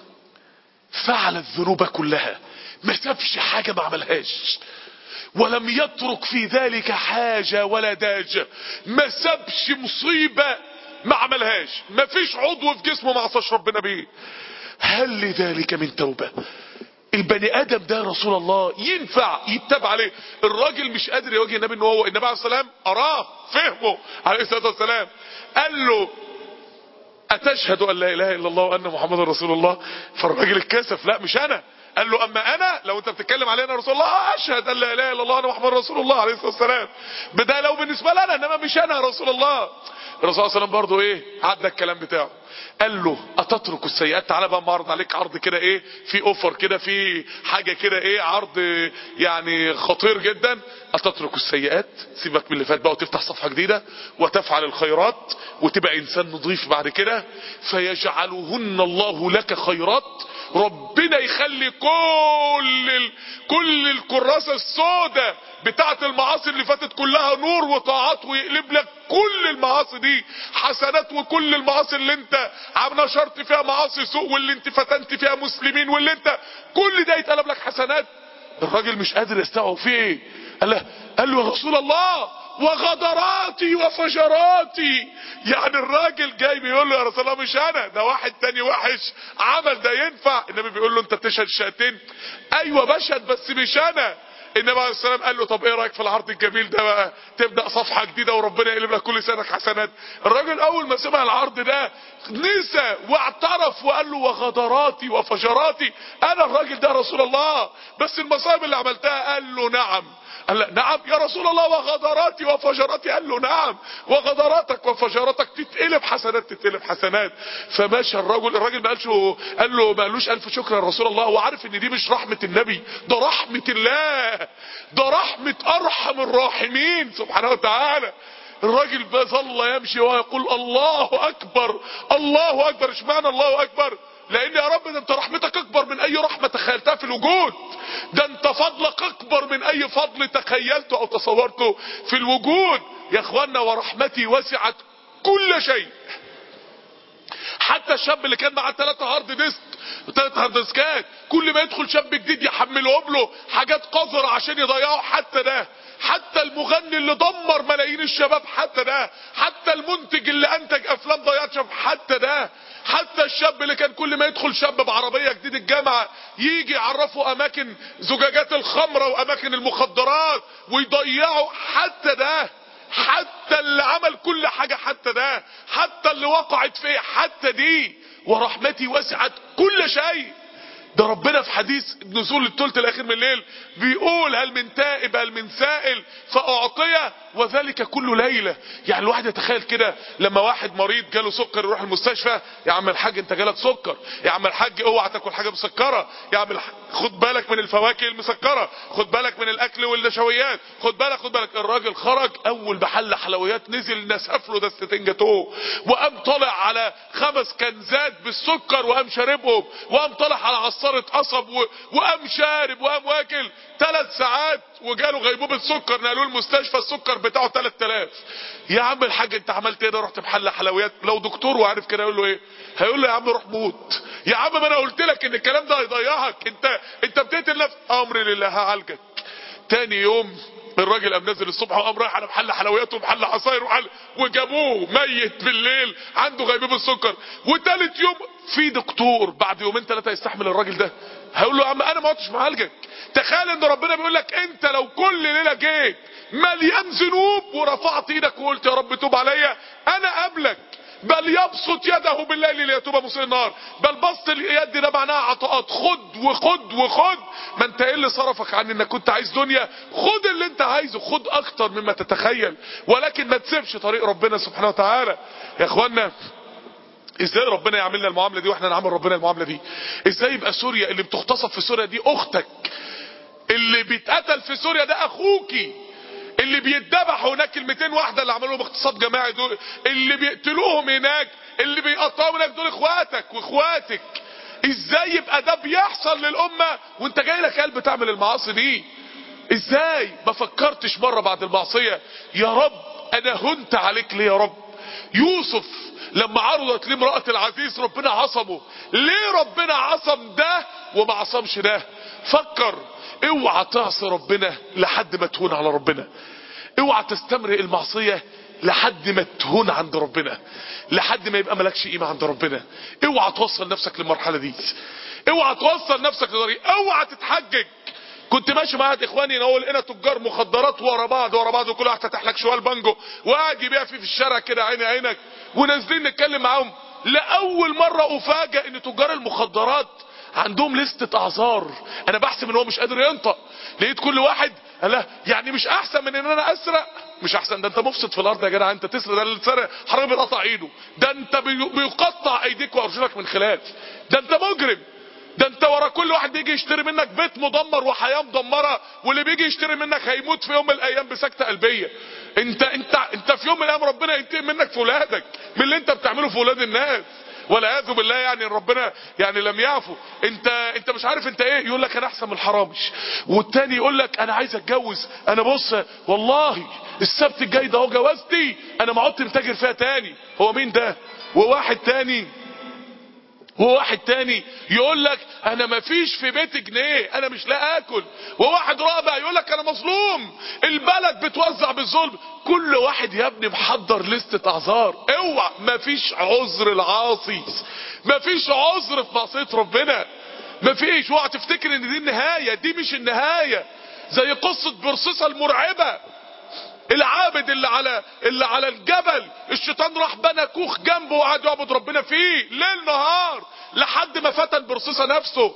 فعل الذنوب كلها ما سابش حاجة ما عملهاش، ولم يترك في ذلك حاجة ولا داجة، ما سابش مصيبة ما عملهاش، ما فيش عضو في جسمه ما عصاش ربنا بيه، هل لذلك من توبة؟ البني ادم ده يا رسول الله ينفع يتبع عليه؟ الراجل مش قادر يواجه النبي، ان هو النبي عليه السلام اراه فهمه عليه الصلاة والسلام، قال له اتشهد ان لا اله الا الله وان محمد رسول الله؟ فالراجل اتكسف، لا مش انا. قال له اما انا لو انت بتتكلم علينا يا رسول الله اشهد ان لا اله الا الله وان محمد رسول الله عليه الصلاه والسلام، ده لو بالنسبه لي انا، انما مش انا يا رسول الله. الرسول صلى الله عليه وسلم برضه ايه عدى الكلام بتاعه، قال له اتترك السيئات؟ تعالى بقى معرض عليك عرض كده ايه، في اوفر كده، في حاجه كده ايه، عرض يعني خطير جدا، اتترك السيئات؟ سيبك من اللي فات بقى وتفتح صفحه جديده وتفعل الخيرات وتبقى انسان نظيف بعد كده، فيجعلهن الله لك خيرات، ربنا يخلي كل ال... كل الكراسة السوداء بتاعت المعاصي اللي فاتت كلها نور وطاعات، ويقلب لك كل المعاصي دي حسنات، وكل المعاصي اللي انت عم نشرت فيها معاصي سوء واللي انت فتنت فيها مسلمين واللي انت كل ده يتقلب لك حسنات. الراجل مش قادر يستوعب فيه ايه، قال له قال له يا رسول الله وغدراتي وفجراتي، يعني الراجل جاي بيقول له يا رسول الله مش انا، ده واحد تاني وحش عمل، ده ينفع؟ النبي بيقول له انت بتشهد شهادتين؟ ايوه بشهد بس مش انا. النبي عليه السلام قال له طب ايه رايك في العرض الجميل ده بقى، تبدا صفحه جديده وربنا يقلب لك كل سنه حسنات. الراجل اول ما سمع العرض ده نسى واعترف وقال له وغدراتي وفجراتي، انا الراجل ده يا رسول الله، بس المصائب اللي عملتها. قال له نعم. قال لا نعم يا رسول الله وغدراتي وفجراتي؟ قال له نعم، وغدراتك وفجراتك تتقلب حسنات تتقلب حسنات. فماشى الرجل، الراجل ما قالش، قال له ما قالوش الف شكر يا رسول الله، هو عارف ان دي مش رحمة النبي، ده رحمة الله، ده رحمة ارحم الراحمين سبحانه وتعالى. الراجل ظل يمشي ويقول الله اكبر الله اكبر. اشمعنى الله اكبر؟ لان يا رب ده انت رحمتك اكبر من اي رحمة تخيلتها في الوجود، ده انت فضلك اكبر من اي فضل تخيلته او تصورته في الوجود. يا اخوانا ورحمتي وسعت كل شيء، حتى الشاب اللي كان معاه ثلاثة هارد ديسك ثلاث هارد ديسكات، كل ما يدخل شاب جديد يحملهم له حاجات قذرة عشان يضيعوا، حتى ده، حتى المغني اللي دمر ملايين الشباب، حتى ده، حتى المنتج اللي انتج افلام ضيعت شباب، حتى ده، حتى الشاب اللي كان كل ما يدخل شاب بعربية جديد الجامعة يجي يعرفوا اماكن زجاجات الخمرة واماكن المخدرات ويضيعوا، حتى ده، حتى اللي عمل كل حاجة، حتى ده، حتى اللي وقعت فيه، حتى دي. ورحمتي وسعت كل شيء. ده ربنا في حديث نزول الثلث الاخير من الليل بيقول هل من تائب هل من سائل فاعطيه، وذلك كل ليله. يعني الواحد يتخيل كده لما واحد مريض جاله سكر يروح المستشفى، يا عم الحاج انت جالك سكر، يا عم الحاج اوعى تاكل حاجه مسكره، يا عم الحاج خد بالك من الفواكه المسكره، خد بالك من الاكل والنشويات، خد بالك خد بالك. الراجل خرج اول محل حلويات نزل نسف له دستتين جاتوه، وقام طالع على خمس كنزات بالسكر وقام شاربهم، وقام طالع على عصا عصارة قصب و... وقام شارب وقام واكل ثلاث ساعات وجاله غيبوبة سكر، نقلوه المستشفى السكر بتاعه ثلاثة آلاف. يا عم الحاج انت عملت ايه؟ ده رحت محل حلويات. لو دكتور وعارف كده يقول له ايه؟ هيقول له يا عم روح موت. يا عم ما انا قلت لك ان الكلام ده هيضيعك، انت انت بتقتل نفسك. امر لله هعالجك. تاني يوم الراجل قام نازل الصبح وقام رايح على محل حلويات ومحل عصاير وحل وجابوه ميت بالليل عنده غيبوبة السكر. وتالت يوم في دكتور بعد يومين ثلاثه يستحمل الراجل ده؟ هيقول له يا عم انا ما عدتش معالجك. تخيل ان ربنا بيقول لك انت لو كل ليله جيت مليان ذنوب ورفعت ايدك وقلت يا رب توب عليا انا قبلك. بل يبسط يده بالليل ليتوب مسيء النهار. بل بسط اليد ده معناها عطاءات، خد وخد وخد. ما انت ايه اللي صرفك عن انك كنت عايز دنيا؟ خد اللي انت عايزه، خد اكتر مما تتخيل، ولكن ما تسيبش طريق ربنا سبحانه وتعالى. يا اخوانا ازاي ربنا يعملنا المعامله دي واحنا نعمل ربنا المعامله دي؟ ازاي يبقى سوريا اللي بتغتصب في سوريا دي اختك، اللي بيتقتل في سوريا ده اخوكي، اللي بيتذبحوا هناك ال مئتين واحده اللي عملوا لهم اغتصاب جماعي دول، اللي بيقتلوهم هناك، اللي بيقطعوا هناك دول اخواتك واخواتك. ازاي يبقى ده بيحصل للامه وانت جاي لك قلب تعمل المعاصي دي؟ ازاي ما فكرتش مره بعد المعصيه يا رب انا هنت عليك ليه يا رب؟ يوسف لما عرضت ليه امرأة العزيز ربنا عصمه. ليه ربنا عصم ده وما عصمش ده؟ فكر. اوعى تعصي ربنا لحد ما تهون على ربنا. اوعى تستمرئ المعصية لحد ما تهون عند ربنا، لحد ما يبقى ملكش قيمة عند ربنا. اوعى توصل نفسك للمرحلة دي، اوعى توصل نفسك لطريق، اوعى تتحجج. كنت ماشي مع اخواني نقول لقينا تجار مخدرات ورا بعض ورا بعض وكل واحد فاتح لك شوال بانجو وقاعد يبيع فيه في الشارع كده عيني عينك، ونازلين نتكلم معاهم. لاول مره افاجئ ان تجار المخدرات عندهم لستة اعذار. انا بحسب ان هو مش قادر ينطق، لقيت كل واحد قال لا يعني مش احسن من ان انا اسرق؟ مش احسن، ده انت مفسد في الارض يا جدع. انت تسرق؟ ده اللي سرق حرامي بيقطع ايده، ده انت بيقطع ايديك وارجلك من خلاف، ده انت مجرم، ده انت ورا كل واحد بيجي يشتري منك بيت مدمر وحياة مدمرة، واللي بيجي يشتري منك هيموت في يوم من الايام بسكتة قلبية. انت انت انت في يوم من الايام ربنا ينتقم منك في ولادك من اللي انت بتعمله في ولاد الناس، والعياذ بالله. يعني ربنا يعني لم يعفو. انت انت مش عارف انت ايه، يقول لك انا احسن من الحرامش، والتاني يقول لك انا عايز اتجوز، انا بص والله السبت الجاي ده اهو جوازتي انا ما عدت متاجر فيها تاني. هو مين ده؟ وواحد تاني وواحد تاني يقول لك انا ما فيش في بيتي جنيه انا مش لا اكل. وواحد رابع يقول لك انا مظلوم، البلد بتوزع بالظلم. كل واحد يا ابني محضر لستة اعذار. اوعى، ما فيش عذر العاصي، ما فيش عذر في معصية ربنا، ما فيش. اوعى تفتكر ان دي النهاية، دي مش النهاية. زي قصة برصيصة المرعبة، العابد اللي على اللي على الجبل، الشيطان راح بنى كوخ جنبه وقعد يعبد ربنا فيه ليل نهار لحد ما فتن برصيصة نفسه.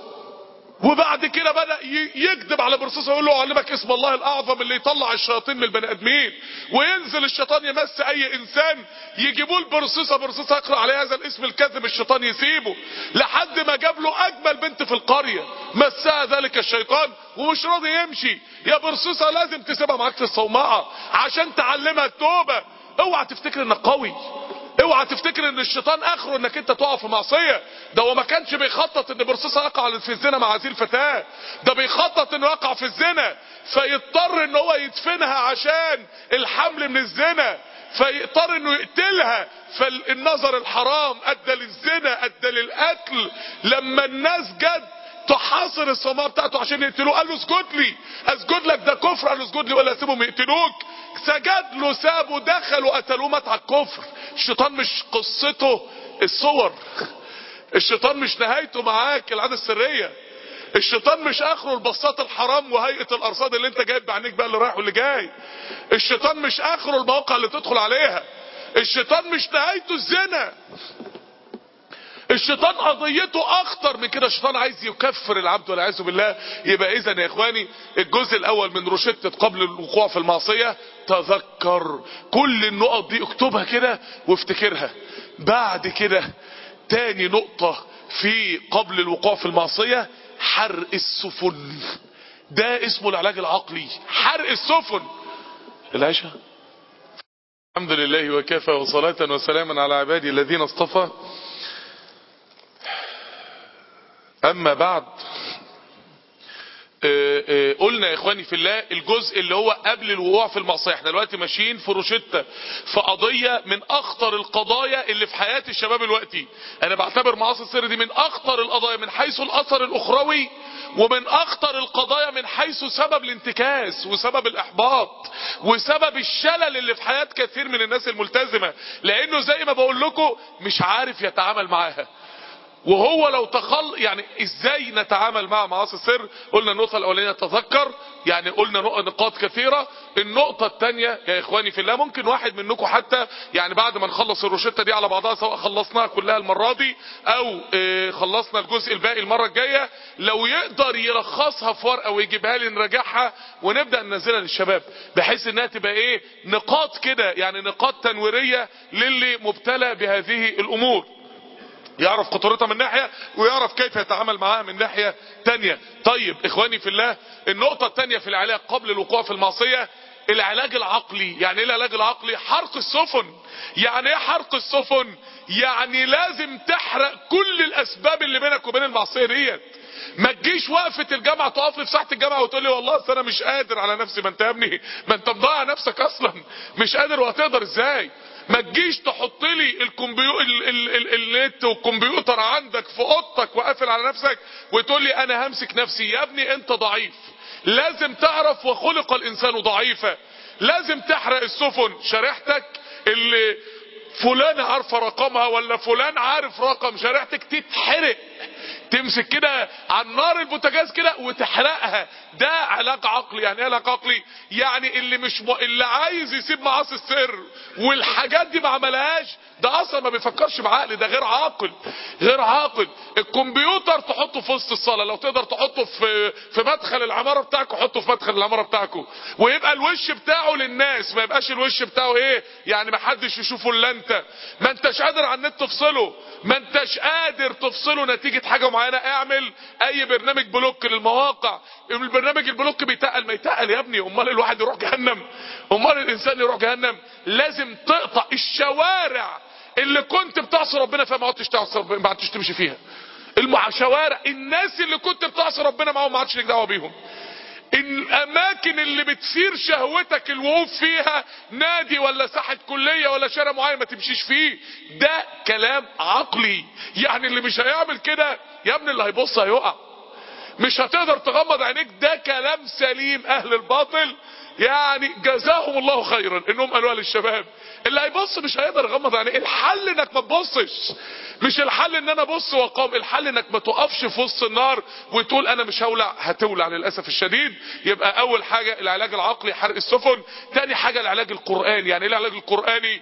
وبعد كده بدأ يكذب على برصيصة يقول له اعلمك اسم الله الاعظم اللي يطلع الشياطين من البني ادمين. وينزل الشيطان يمس اي انسان يجيبوه البرصيصة، برصيصة يقرأ عليه هذا الاسم الكاذب الشيطان يسيبه، لحد ما جاب له اجمل بنت في القرية مسها ذلك الشيطان ومش راضي يمشي. يا برصيصة لازم تسيبها معاك في الصومعة عشان تعلمها التوبة. اوعى تفتكر انك قوي، اوعى تفتكر ان الشيطان اخره انك انت تقع في معصيه. ده هو ما كانش بيخطط ان برصيصه يقع في الزنا مع هذه الفتاه، ده بيخطط انه يقع في الزنا فيضطر ان هو يدفنها عشان الحمل من الزنا، فيضطر انه يقتلها. فالنظر الحرام ادى للزنا ادى للقتل. لما الناس جد تحاصر الصومعه بتاعته عشان يقتلوه قال له اسجد لي، اسجد لك ده كفر. قال له اسجد لي ولا اسيبهم يقتلوك. سجد له، سابوا، دخلوا قتلوه، مات على الكفر. الشيطان مش قصته الصور، الشيطان مش نهايته معاك العادة السرية، الشيطان مش اخره البساط الحرام وهيئة الارصاد اللي انت جايب بعينيك بقى اللي رايح واللي جاي، الشيطان مش اخره المواقع اللي تدخل عليها، الشيطان مش نهايته الزنا، الشيطان قضيته اخطر من كده. الشيطان عايز يكفر العبد والعياذ بالله. يبقى اذا يا اخواني الجزء الاول من روشتة قبل الوقوع في المعصية، تذكر كل النقط دي، اكتبها كده وافتكرها. بعد كده تاني نقطة في قبل الوقوع في المعصية، حرق السفن. ده اسمه العلاج العقلي، حرق السفن. العشاء. الحمد لله وكفى وصلاة وسلاما على عبادي الذين اصطفى. اما بعد، اه اه قلنا يا اخواني في الله الجزء اللي هو قبل الوقوع في المعصيه. احنا دلوقتي ماشيين في روشته، في قضيه من اخطر القضايا اللي في حياه الشباب دلوقتي. انا بعتبر معاصي السر دي من اخطر القضايا من حيث الاثر الاخروي، ومن اخطر القضايا من حيث سبب الانتكاس وسبب الاحباط وسبب الشلل اللي في حياه كثير من الناس الملتزمه، لانه زي ما بقول لكم مش عارف يتعامل معاها. وهو لو تخل يعني ازاي نتعامل مع معاصي السر؟ قلنا النقطة الاولانية تذكر، يعني قلنا نقاط كثيرة. النقطة الثانية يا اخواني في الله، ممكن واحد منكم حتى يعني بعد ما نخلص الروشتة دي على بعضها، سواء خلصناها كلها المرة دي او اه خلصنا الجزء الباقي المرة الجاية، لو يقدر يلخصها في ورقة ويجيبها لي نراجعها ونبدأ ننزلها للشباب، بحيث انها تبقى ايه، نقاط كده، يعني نقاط تنويرية للي مبتلى بهذه الامور، يعرف خطورتها من ناحية ويعرف كيف يتعامل معاها من ناحية تانية. طيب اخواني في الله، النقطة التانية في العلاج قبل الوقوع في المعصية، العلاج العقلي. يعني ايه العلاج العقلي؟ حرق السفن. يعني ايه حرق السفن؟ يعني لازم تحرق كل الاسباب اللي بينك وبين المعصية ديت. ما تجيش وقفة الجامعة تقف لي في ساحة الجامعة وتقول لي والله اصل انا مش قادر على نفسي. ما انت يا ابني ما انت مضيع نفسك اصلا، مش قادر وهتقدر ازاي؟ ما تجيش تحط لي الكمبيو... ال... ال... ال... النت والكمبيوتر عندك في اوضتك وقافل على نفسك وتقول لي انا همسك نفسي. يا ابني انت ضعيف، لازم تعرف وخلق الانسان ضعيفا. لازم تحرق السفن، شريحتك اللي فلان عارفه رقمها ولا فلان عارف رقم شريحتك تتحرق، تمسك كده على النار البوتاجاز كده وتحرقها. ده علاج عقلي. يعني ايه علاج عقلي؟ يعني اللي مش م... اللي عايز يسيب معاصي السر والحاجات دي ما عملهاش، ده اصلا ما بيفكرش بعقل، ده غير عاقل، غير عاقل. الكمبيوتر تحطه في وسط الصاله، لو تقدر تحطه في في مدخل العماره بتاعكم حطه في مدخل العماره بتاعكم، ويبقى الوش بتاعه للناس، ما يبقاش الوش بتاعه ايه يعني ما حدش يشوفه الا انت. ما انتش قادر على النت تفصله، ما انتش قادر تفصله نتيجه حاجه معينه، اعمل اي برنامج بلوك للمواقع. البرنامج البلوك بيتقل، ما يتقل يا ابني، امال الواحد يروح جهنم؟ امال الانسان يروح جهنم؟ لازم تقطع الشوارع اللي كنت بتعصي ربنا فيها، ما عدتش تعصي ربنا، ما عدتش تمشي فيها. الشوارع الناس اللي كنت بتعصي ربنا معاهم ما عادش ليك دعوه بيهم. الاماكن اللي بتثير شهوتك الوقوف فيها، نادي ولا ساحه كليه ولا شارع معين، ما تمشيش فيه. ده كلام عقلي. يعني اللي مش هيعمل كده يا ابني اللي هيبص هيقع، مش هتقدر تغمض عينيك. ده كلام سليم. اهل الباطل يعني جزاهم الله خيرا انهم قالوها للشباب. اللي هيبص مش هيقدر يغمض عينيه. الحل انك ما تبصش، مش الحل ان انا ابص واقام، الحل انك ما تقفش في وسط النار وتقول انا مش هولع. هتولع للاسف الشديد. يبقى اول حاجه العلاج العقلي حرق السفن. تاني حاجه العلاج القراني. يعني ايه العلاج القراني؟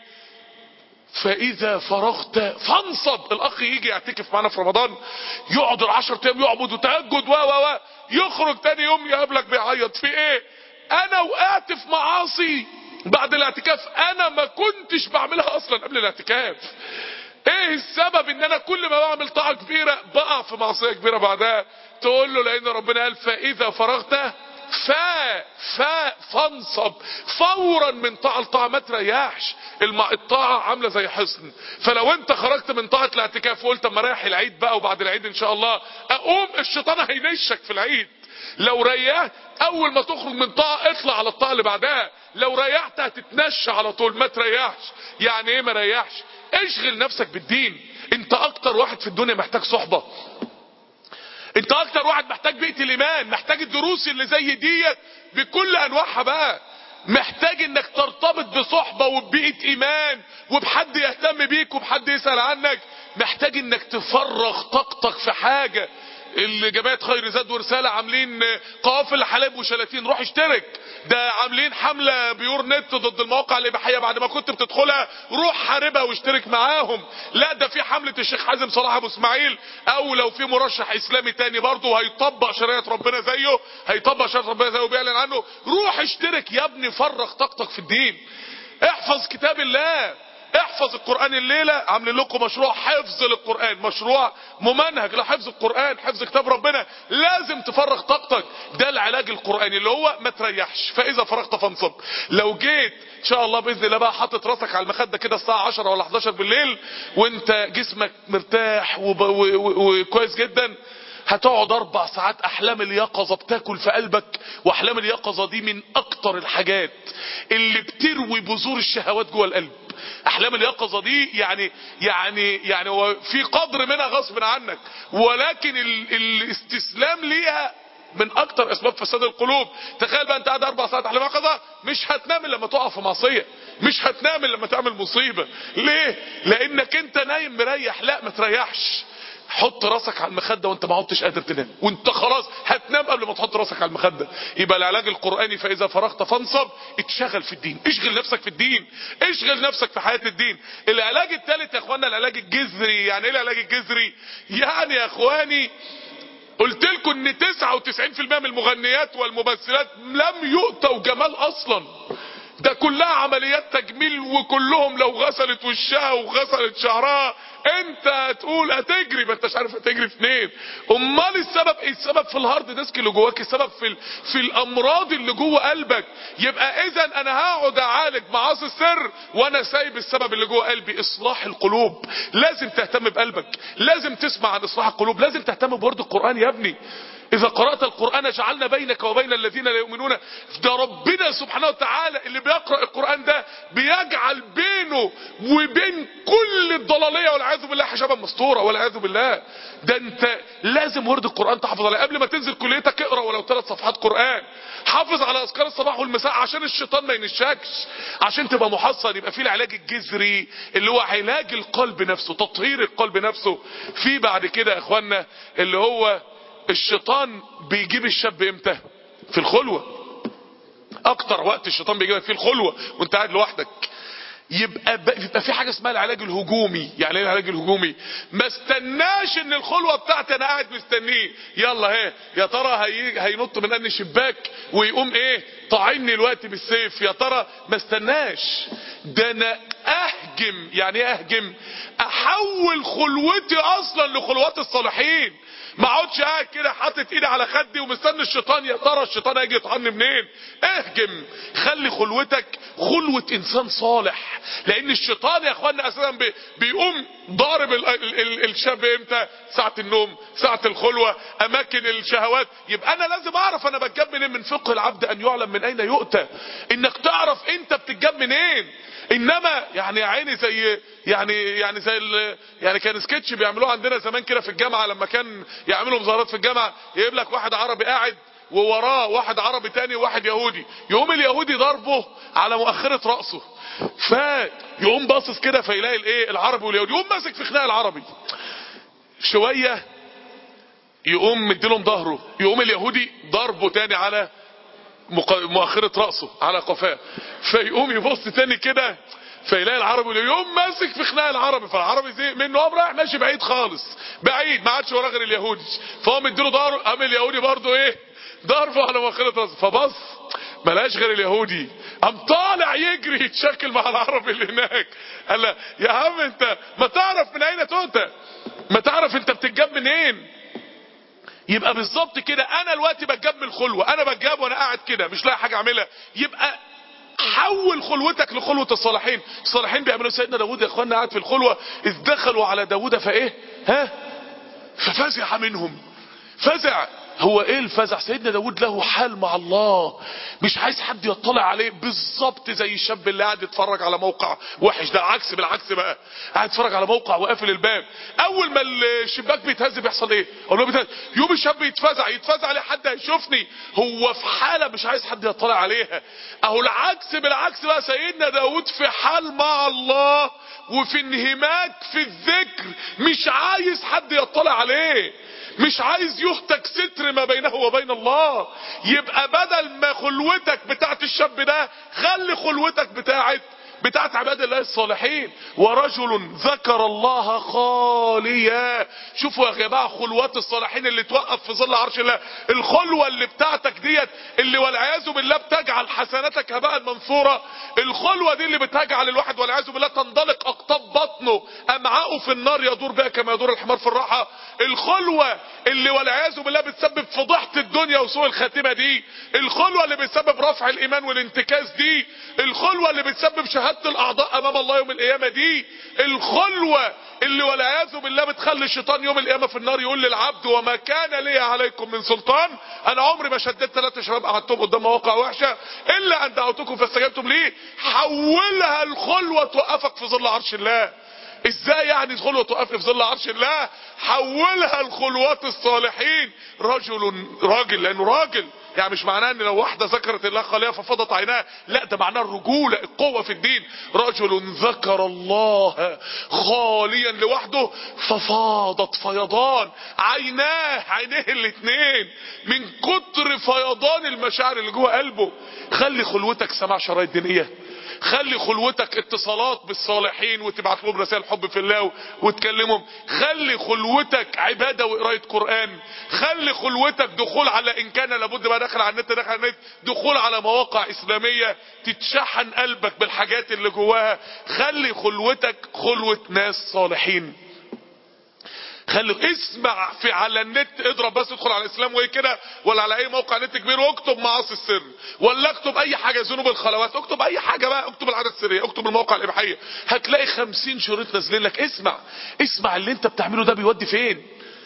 فاذا فرغت فانصب. الاخ يجي يعتكف معنا في رمضان، يقعد العشر ايام يعبد وتهجد و و و يخرج تاني يوم يقابلك بيعيط في ايه؟ انا وقعت في معاصي بعد الاعتكاف انا ما كنتش بعملها اصلا قبل الاعتكاف. ايه السبب ان انا كل ما بعمل طاعه كبيره بقع في معصيه كبيره بعدها؟ تقول له لان ربنا قال فاذا فرغت فا فا فانصب، فورا من طاعه لطاعه، ما تريحش. الطاعه عامله زي حصن، فلو انت خرجت من طاعه الاعتكاف وقلت اما رايح العيد بقى وبعد العيد ان شاء الله اقوم، الشيطان هينشك في العيد. لو ريحت اول ما تخرج من طاعه اطلع على الطاعه اللي بعدها، لو ريحت هتتنشى على طول. ما تريحش. يعني ايه ما ريحش؟ اشغل نفسك بالدين. انت اكتر واحد في الدنيا محتاج صحبه، انت اكتر واحد محتاج بيئة الايمان، محتاج الدروس اللي زي ديت بكل انواعها بقى، محتاج انك ترتبط بصحبة وببيئة ايمان وبحد يهتم بيك وبحد يسأل عنك، محتاج انك تفرغ طاقتك في حاجة. اللي جماعة خير زاد ورسالة عاملين قوافل حلاب وشلاتين، روح اشترك. ده عاملين حملة بيور نت ضد المواقع الاباحية، بعد ما كنت بتدخلها روح حاربها واشترك معاهم. لا ده في حملة الشيخ حازم صلاح ابو اسماعيل، او لو في مرشح اسلامي تاني برضه هيطبق شريعة ربنا زيه، هيطبق شريعة ربنا زيه وبيعلن عنه، روح اشترك يا ابني. فرغ طاقتك في الدين، احفظ كتاب الله، احفظ القرآن. الليلة عاملين لكم مشروع حفظ للقرآن، مشروع ممنهج لحفظ القرآن، حفظ كتاب ربنا. لازم تفرغ طاقتك. ده العلاج القرآني اللي هو ما تريحش. فاذا فرغت فانصب. لو جيت ان شاء الله باذن الله بقى حاطط راسك على المخده كده الساعه عشرة ولا حداشر بالليل وانت جسمك مرتاح وكويس جدا، هتقعد اربع ساعات احلام اليقظة بتاكل في قلبك، واحلام اليقظة دي من اكتر الحاجات اللي بتروي بذور الشهوات جوه القلب. احلام اليقظة دي يعني يعني يعني هو في قدر منها غصب عنك، ولكن ال الاستسلام ليها من اكتر اسباب فساد القلوب. تخيل بقى انت قاعد اربع ساعات احلام يقظة، مش هتنام لما تقع في معصية، مش هتنام لما تعمل مصيبة. ليه؟ لانك انت نايم مريح. لا، ما تريحش، حط راسك على المخدة وانت ما عدتش قادر تنام، وانت خلاص هتنام قبل ما تحط راسك على المخدة. يبقى العلاج القرآني فاذا فرغت فانصب، اتشغل في الدين، اشغل نفسك في الدين، اشغل نفسك في حياة الدين. العلاج الثالث يا اخوانا العلاج الجذري. يعني ايه العلاج الجذري؟ يعني يا اخواني قلت لكم ان تسعة وتسعين في المية من المغنيات والممثلات لم يؤتوا جمال اصلا، ده كلها عمليات تجميل، وكلهم لو غسلت وشها وغسلت شعرها انت هتقول هتجري، ما انتش عارف هتجري فين. امال السبب ايه؟ السبب في الهارد ديسك اللي جواك، السبب في في الامراض اللي جوه قلبك. يبقى اذا انا هقعد اعالج معاصي السر وانا سايب السبب اللي جوه قلبي. اصلاح القلوب، لازم تهتم بقلبك، لازم تسمع عن اصلاح القلوب، لازم تهتم بورد القرآن يا ابني. اذا قرأت القرآن جعلنا بينك وبين الذين لا يؤمنون. ده ربنا سبحانه وتعالى اللي بيقرأ القرآن ده بيجعل بينه وبين كل الضلالية والعياذ بالله حجابا مستورة والعياذ بالله. ده انت لازم ورد القرآن تحفظ عليه قبل ما تنزل كليتك. اقرأ ولو ثلاث صفحات قرآن، حافظ على اذكار الصباح والمساء عشان الشيطان ما ينشكش، عشان تبقى محصن. يبقى في العلاج الجذري اللي هو علاج القلب نفسه، تطهير القلب نفسه. في بعد كده يا اخوانا اللي هو الشيطان بيجيب الشاب امتى؟ في الخلوة. اكتر وقت الشيطان بيجيبك فيه الخلوة وانت قاعد لوحدك. يبقى يبقى في حاجه اسمها العلاج الهجومي. يعني ايه العلاج الهجومي؟ ما استناش ان الخلوه بتاعتي انا قاعد مستنيه، يلا اهي يا ترى هي هينط من اني شباك ويقوم ايه طاعني الوقت بالسيف، يا ترى ما استناش. ده انا اهجم. يعني ايه اهجم؟ احول خلوتي اصلا لخلوات الصالحين. ما اقعدش قاعد كده حاطط ايدي على خدي ومستني الشيطان، يا ترى الشيطان هيجي يطعني منين. اهجم، خلي خلوتك خلوة انسان صالح. لان الشيطان يا اخوانا اساسا بي بيقوم ضارب ال ال ال الشاب امتى؟ ساعة النوم، ساعة الخلوة، اماكن الشهوات. يبقى انا لازم اعرف انا بتجاب منين. من فقه العبد ان يعلم من اين يؤتى، انك تعرف انت بتتجاب منين. انما يعني يا عيني زي يعني يعني زي يعني كان سكتش بيعملوه عندنا زمان كده في الجامعه، لما كان يعملوا مظاهرات في الجامعه يجيب لك واحد عربي قاعد ووراه واحد عربي تاني وواحد يهودي، يقوم اليهودي ضربه على مؤخره راسه، فيقوم باصص كده فيلاقي الايه العربي واليهودي، يقوم ماسك في خناق العربي شويه، يقوم مديلهم ظهره، يقوم اليهودي ضربه تاني على مؤخرة رأسه على قفاه، فيقوم يبص تاني كده فيلاقي العربي يقوم ماسك في خناق العربي، فالعربي زي منه قام رايح ماشي بعيد خالص، بعيد ما عادش وراه غير اليهودي، فهو مديله ظهره، قام اليهودي برضه ايه ضربه على مؤخرة رأسه، فبص ملاش غير اليهودي، قام طالع يجري يتشكل مع العربي اللي هناك. قال له يا عم انت ما تعرف من اين تؤتى، ما تعرف انت بتتجاب منين. يبقى بالظبط كده انا دلوقتي بتجاب من الخلوه، انا بتجاب وانا قاعد كده مش لاقي حاجه اعملها. يبقى حول خلوتك لخلوه الصالحين. الصالحين بيعملوا سيدنا داوود يا اخوانا قاعد في الخلوه، اذ دخلوا على داوود فايه ها ففزع منهم. فزع. هو ايه الفزع؟ سيدنا داود له حال مع الله مش عايز حد يطلع عليه، بالظبط زي الشاب اللي قاعد يتفرج على موقع وحش. ده عكس بالعكس بقى، قاعد يتفرج على موقع وقافل الباب، اول ما الشباك بيتهز بيحصل ايه؟ اقول له بيتهز، يوم الشاب يتفزع يتفزع عليه حد هيشوفني، هو في حاله مش عايز حد يطلع عليها. اهو العكس بالعكس بقى، سيدنا داود في حال مع الله وفي انهماك في الذكر، مش عايز حد يطلع عليه، مش عايز يهتك ستر ما بينه وبين الله. يبقى بدل ما خلوتك بتاعت الشاب ده، خلي خلوتك بتاعت بتاعت عباد الله الصالحين. ورجل ذكر الله خاليا. شوفوا يا جماعه خلوات الصالحين اللي توقف في ظل عرش الله. الخلوه اللي بتاعتك ديت اللي والعياذ بالله بتجعل حسناتك هباء منثورا، الخلوه دي اللي بتجعل الواحد والعياذ بالله تنضلق اقطاب بطنه، امعاءه في النار يدور بها كما يدور الحمار في الراحه. الخلوه اللي والعياذ بالله بتسبب فضيحه الدنيا وسوء الخاتمه دي، الخلوه اللي بتسبب رفع الايمان والانتكاس دي، الخلوه اللي بتسبب شهاده شهادة الاعضاء امام الله يوم القيامة دي الخلوة اللي والعياذ بالله بتخلي الشيطان يوم القيامة في النار يقول للعبد وما كان لي عليكم من سلطان، انا عمري ما شددت ثلاثة شباب قعدتهم قدام مواقع وحشة الا ان دعوتكم فاستجبتم لي. حولها الخلوة توقفك في ظل عرش الله. ازاي يعني خلوة توقفني في ظل عرش الله؟ حولها الخلوات الصالحين. رجل راجل، لانه راجل يعني مش معناه ان لو واحدة ذكرت الله خالية ففضت عيناها، لا ده معناه الرجولة القوة في الدين. رجل ذكر الله خاليا لوحده ففاضت فيضان عيناه، عينيه الاتنين من كتر فيضان المشاعر اللي جوه قلبه. خلي خلوتك سماع شرايط دينية، خلي خلوتك اتصالات بالصالحين وتبعت لهم رسائل حب في الله وتكلمهم، خلي خلوتك عبادة وقراية قرآن، خلي خلوتك دخول على ان كان لابد بقى داخل على النت داخل على النت دخول على مواقع اسلامية تتشحن قلبك بالحاجات اللي جواها. خلي خلوتك خلوة ناس صالحين. خلي اسمع في على النت، اضرب بس ادخل على الاسلام وايه كده ولا على اي موقع نت كبير واكتب معاصي السر ولا اكتب اي حاجه ذنوب الخلوات، اكتب اي حاجه بقى، اكتب العاده السريه، اكتب المواقع الاباحيه، هتلاقي خمسين شريط نازلين لك. اسمع اسمع اللي انت بتعمله ده بيودي فين.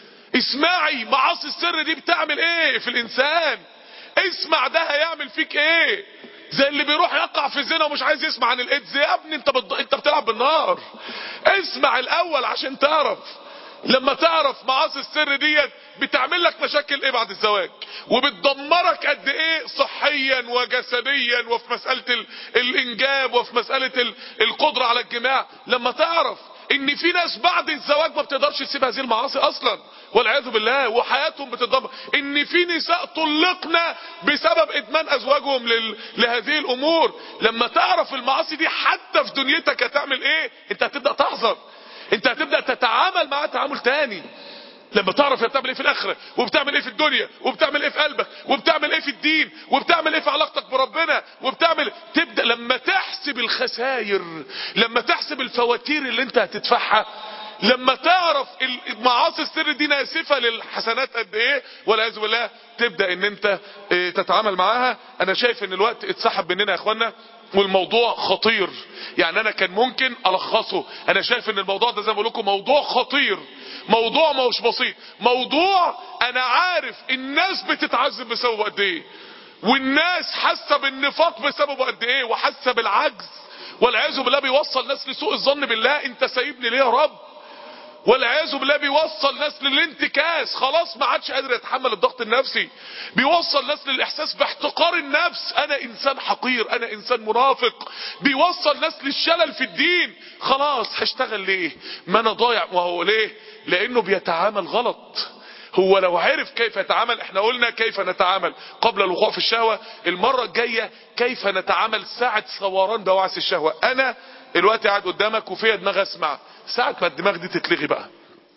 اسمعي معاصي السر دي بتعمل ايه في الانسان. اسمع ده هيعمل فيك ايه. زي اللي بيروح يقع في الزنا ومش عايز يسمع عن الايدز. يا ابني انت بد... انت بتلعب بالنار. اسمع الاول عشان تعرف. لما تعرف معاصي السر ديت بتعمل لك مشاكل ايه بعد الزواج، وبتدمرك قد ايه صحيا وجسديا وفي مسألة ال... الانجاب وفي مسألة ال... القدرة على الجماع. لما تعرف ان في ناس بعد الزواج ما بتقدرش تسيب هذه المعاصي اصلا والعياذ بالله وحياتهم بتتدمر، ان في نساء طلقنا بسبب ادمان ازواجهم لل... لهذه الامور. لما تعرف المعاصي دي حتى في دنيتك هتعمل ايه، انت هتبدأ تحذر، انت هتبدأ تتعامل معاه تعامل تاني. لما تعرف بتعمل ايه في الاخره وبتعمل ايه في الدنيا وبتعمل ايه في قلبك وبتعمل ايه في الدين وبتعمل ايه في علاقتك بربنا وبتعمل، تبدأ لما تحسب الخسائر، لما تحسب الفواتير اللي انت هتدفعها، لما تعرف المعاصي السر دي ناسفة للحسنات قد ايه والعياذ بالله، تبدأ ان انت اه تتعامل معاها. انا شايف ان الوقت اتسحب مننا يا اخوانا والموضوع خطير. يعني انا كان ممكن الخصه. انا شايف ان الموضوع ده زي ما بقول لكم موضوع خطير، موضوع ما هوش بسيط، موضوع انا عارف الناس بتتعذب بسببه قد ايه، والناس حاسه بالنفاق بسببه قد ايه، وحاسه بالعجز والعياذ بالله. بيوصل ناس لسوء الظن بالله، انت سايبني ليه يا رب؟ والعياذ بالله بيوصل ناس للانتكاس، خلاص ما عادش قادر يتحمل الضغط النفسي. بيوصل ناس للاحساس باحتقار النفس، انا انسان حقير، انا انسان منافق. بيوصل ناس للشلل في الدين، خلاص هشتغل ليه ما انا ضايع. وهو ليه؟ لانه بيتعامل غلط. هو لو عرف كيف يتعامل، احنا قلنا كيف نتعامل قبل الوقوع في الشهوة، المرة الجاية كيف نتعامل ساعة ثوران بوعث الشهوة. انا الوقت قاعد قدامك وفيا دماغ اسمع، ساعة ما الدماغ دي تتلغي بقى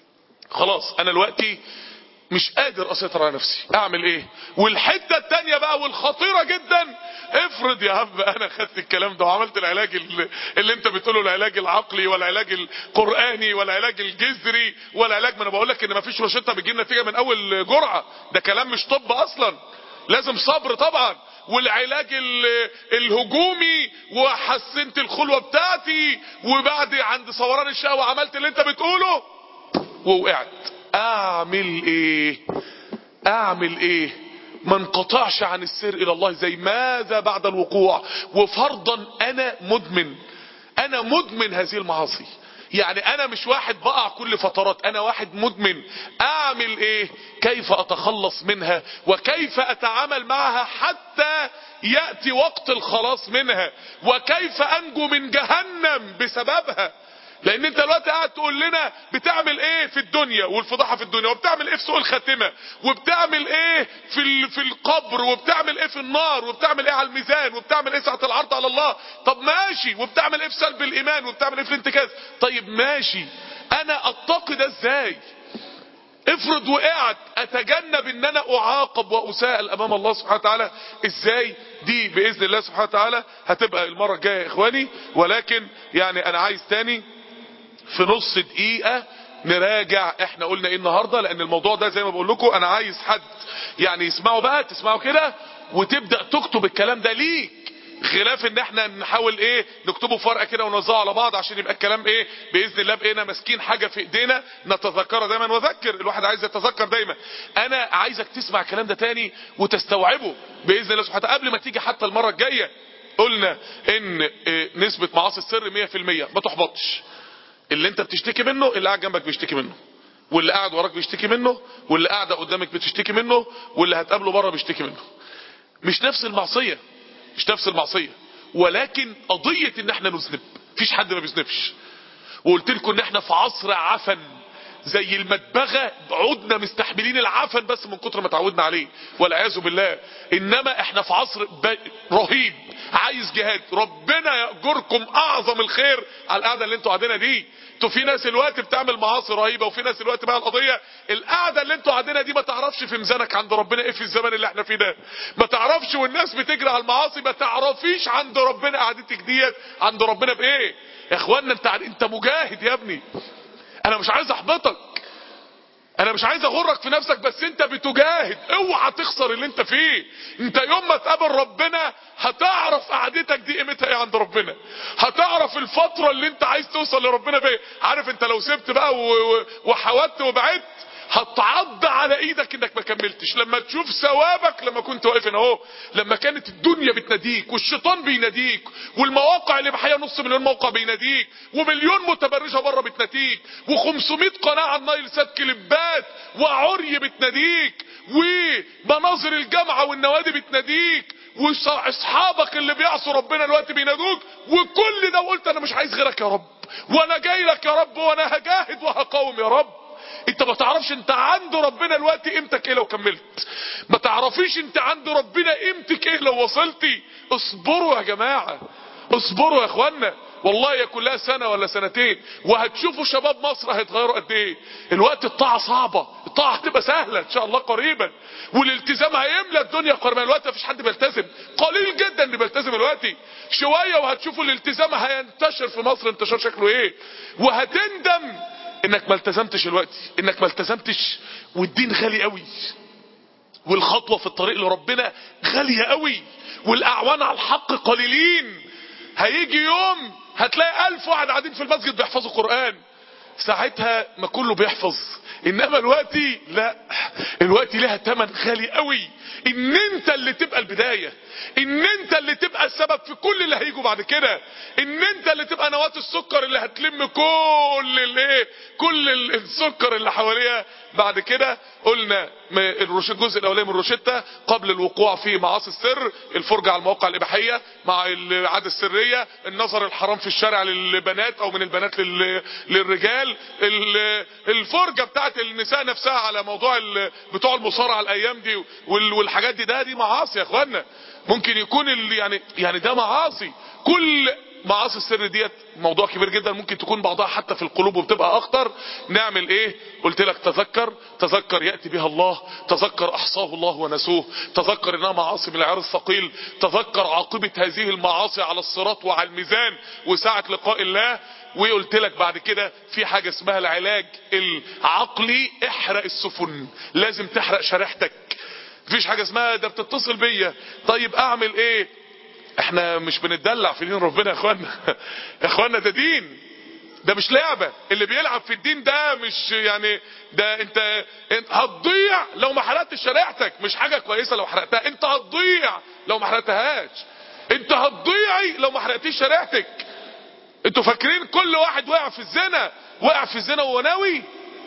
خلاص انا دلوقتي مش قادر اسيطر على نفسي، اعمل ايه؟ والحتة التانية بقى والخطيرة جدا، افرض يا عم انا خدت الكلام ده وعملت العلاج اللي, اللي انت بتقوله، العلاج العقلي والعلاج القرآني والعلاج الجذري والعلاج، ما انا بقول لك ان مفيش روشته بتجيب نتيجة من اول جرعة، ده كلام مش طب اصلا، لازم صبر طبعا. والعلاج الهجومي وحسنت الخلوة بتاعتي وبعد عند ثوران الشهوة عملت اللي انت بتقوله ووقعت، اعمل ايه؟ اعمل ايه؟ ما انقطعش عن السير الى الله زي ماذا بعد الوقوع. وفرضا انا مدمن، انا مدمن هذه المعاصي، يعني انا مش واحد بقع كل فترات، انا واحد مدمن. اعمل ايه؟ كيف اتخلص منها وكيف اتعامل معها حتى يأتي وقت الخلاص منها، وكيف انجو من جهنم بسببها. لان انت دلوقتي قاعد تقول لنا بتعمل ايه في الدنيا والفضاحه في الدنيا، وبتعمل ايه في سوء الخاتمه، وبتعمل ايه في في القبر، وبتعمل ايه في النار، وبتعمل ايه على الميزان، وبتعمل ايه ساعه العرض على الله. طب ماشي، وبتعمل ايه في سلب الايمان، وبتعمل ايه في الانتكاس. طيب ماشي، انا اتقي ده ازاي؟ افرض وقعت، اتجنب ان انا اعاقب واساءل امام الله سبحانه وتعالى ازاي؟ دي باذن الله سبحانه وتعالى هتبقى المره الجايه يا اخواني. ولكن يعني انا عايز تاني في نص دقيقة نراجع احنا قلنا ايه النهاردة، لان الموضوع ده زي ما بقول لكم انا عايز حد يعني يسمعه بقى، تسمعه كده وتبدأ تكتب الكلام ده ليك خلاف ان احنا نحاول ايه نكتبه في ورقه كده ونوزعه على بعض عشان يبقى الكلام ايه باذن الله بقينا ماسكين حاجه في ايدينا نتذكرها دايما. وذكر الواحد عايز يتذكر دايما. انا عايزك تسمع الكلام ده تاني وتستوعبه باذن الله سبحانه وتعالى قبل ما تيجي حتى المره الجايه. قلنا ان إيه نسبه معاصي السر مية في المية. ما تحبطش. اللي انت بتشتكي منه اللي قاعد جنبك بيشتكي منه، واللي قاعد وراك بيشتكي منه، واللي قاعده قدامك بتشتكي منه، واللي هتقابله بره بيشتكي منه. مش نفس المعصيه، مش نفس المعصيه، ولكن قضيه ان احنا نذنب. مفيش حد ما بيذنبش. وقلت لكم ان احنا في عصر عفن زي المدبغه، عدنا مستحملين العفن بس من كتر ما تعودنا عليه والعياذ بالله. انما احنا في عصر رهيب عايز جهاد. ربنا يأجركم اعظم الخير على القعده اللي انتوا قاعدينها دي. انتوا في ناس الوقت بتعمل معاصي رهيبه، وفي ناس الوقت بقى القضيه القعده اللي انتوا قاعدينها دي ما تعرفش في ميزانك عند ربنا ايه في الزمن اللي احنا فيه ده. ما تعرفش والناس بتجري على المعاصي، ما تعرفيش عند ربنا قعدتك ديت عند ربنا بايه. يا اخوانا انت انت مجاهد يا ابني. انا مش عايز احبطك، انا مش عايز اغرك في نفسك، بس انت بتجاهد. اوعى تخسر اللي انت فيه. انت يوم ما تقابل ربنا هتعرف قعدتك دي قيمتها ايه عند ربنا. هتعرف الفترة اللي انت عايز توصل لربنا بيه. عارف انت لو سبت بقى وحاولت وبعدت هتعض على ايدك انك ما كملتش. لما تشوف ثوابك لما كنت واقف هنا اهو، لما كانت الدنيا بتناديك والشيطان بيناديك والمواقع اللي بحياه نص مليون موقع بيناديك ومليون متبرجه بره بتناديك وخمسمائة قناه على النايل سات كليبات وعري بتناديك ومناظر الجامعه والنوادي بتناديك واصحابك اللي بيعصوا ربنا الوقت بينادوك وكل ده، وقلت انا مش عايز غيرك يا رب، وانا جاي لك يا رب، وانا هجاهد وهقاوم يا رب. انت ما تعرفش انت عند ربنا الوقت قيمتك ايه لو كملت. ما تعرفيش انت عند ربنا قيمتك ايه لو وصلتي. اصبروا يا جماعة، اصبروا يا اخوانا. والله يا كلها سنة ولا سنتين وهتشوفوا شباب مصر هيتغيروا قد ايه. الوقت الطاعة صعبة، الطاعة هتبقى سهلة ان شاء الله قريبا، والالتزام هيملى الدنيا قريبا. الوقت مفيش حد بيلتزم، قليل جدا اللي بيلتزم الوقت. شوية وهتشوفوا الالتزام هينتشر في مصر انتشار شكله ايه، وهتندم انك ما التزمتش الوقت، انك ما التزمتش. والدين غالي قوي، والخطوة في الطريق لربنا غالية قوي، والاعوان على الحق قليلين. هيجي يوم هتلاقي الف واحد قاعدين في المسجد بيحفظوا قرآن، ساعتها ما كله بيحفظ. انما الوقت لا، الوقت لها تمن غالي قوي. ان انت اللي تبقى البداية، ان انت اللي تبقى السبب في كل اللي هيجوا بعد كده، ان انت اللي تبقى نواة السكر اللي هتلم كل الايه كل السكر اللي حواليها بعد كده. قلنا الجزء الاولاني من الروشتة قبل الوقوع في معاصي السر، الفرجة على المواقع الاباحية مع العادة السرية، النظر الحرام في الشارع للبنات او من البنات للرجال، الفرجة بتاعت النساء نفسها على موضوع بتوع المصارعة الايام دي والحاجات دي، ده دي معاصي يا اخوانا. ممكن يكون اللي يعني يعني ده معاصي. كل معاصي السر ديت موضوع كبير جدا، ممكن تكون بعضها حتى في القلوب وبتبقى اخطر. نعمل ايه؟ قلت لك تذكر، تذكر يأتي بها الله، تذكر احصاه الله ونسوه، تذكر انها معاصي من العيار الثقيل، تذكر عاقبة هذه المعاصي على الصراط وعلى الميزان وساعة لقاء الله. وقلت لك بعد كده في حاجة اسمها العلاج العقلي، احرق السفن، لازم تحرق شريحتك. مفيش حاجة اسمها ده بتتصل بيا طيب اعمل ايه. احنا مش بنتدلع في دين ربنا يا اخوانا. يا اخوانا ده دين، ده مش لعبة. اللي بيلعب في الدين ده مش يعني ده انت, انت هتضيع لو ما حرقتش شريحتك. مش حاجة كويسة لو حرقتها، انت هتضيع لو ما حرقتهاش. انت هتضيعي لو ما حرقتيش شريحتك. انتوا فاكرين كل واحد وقع في الزنا وقع في الزنا وهو ناوي؟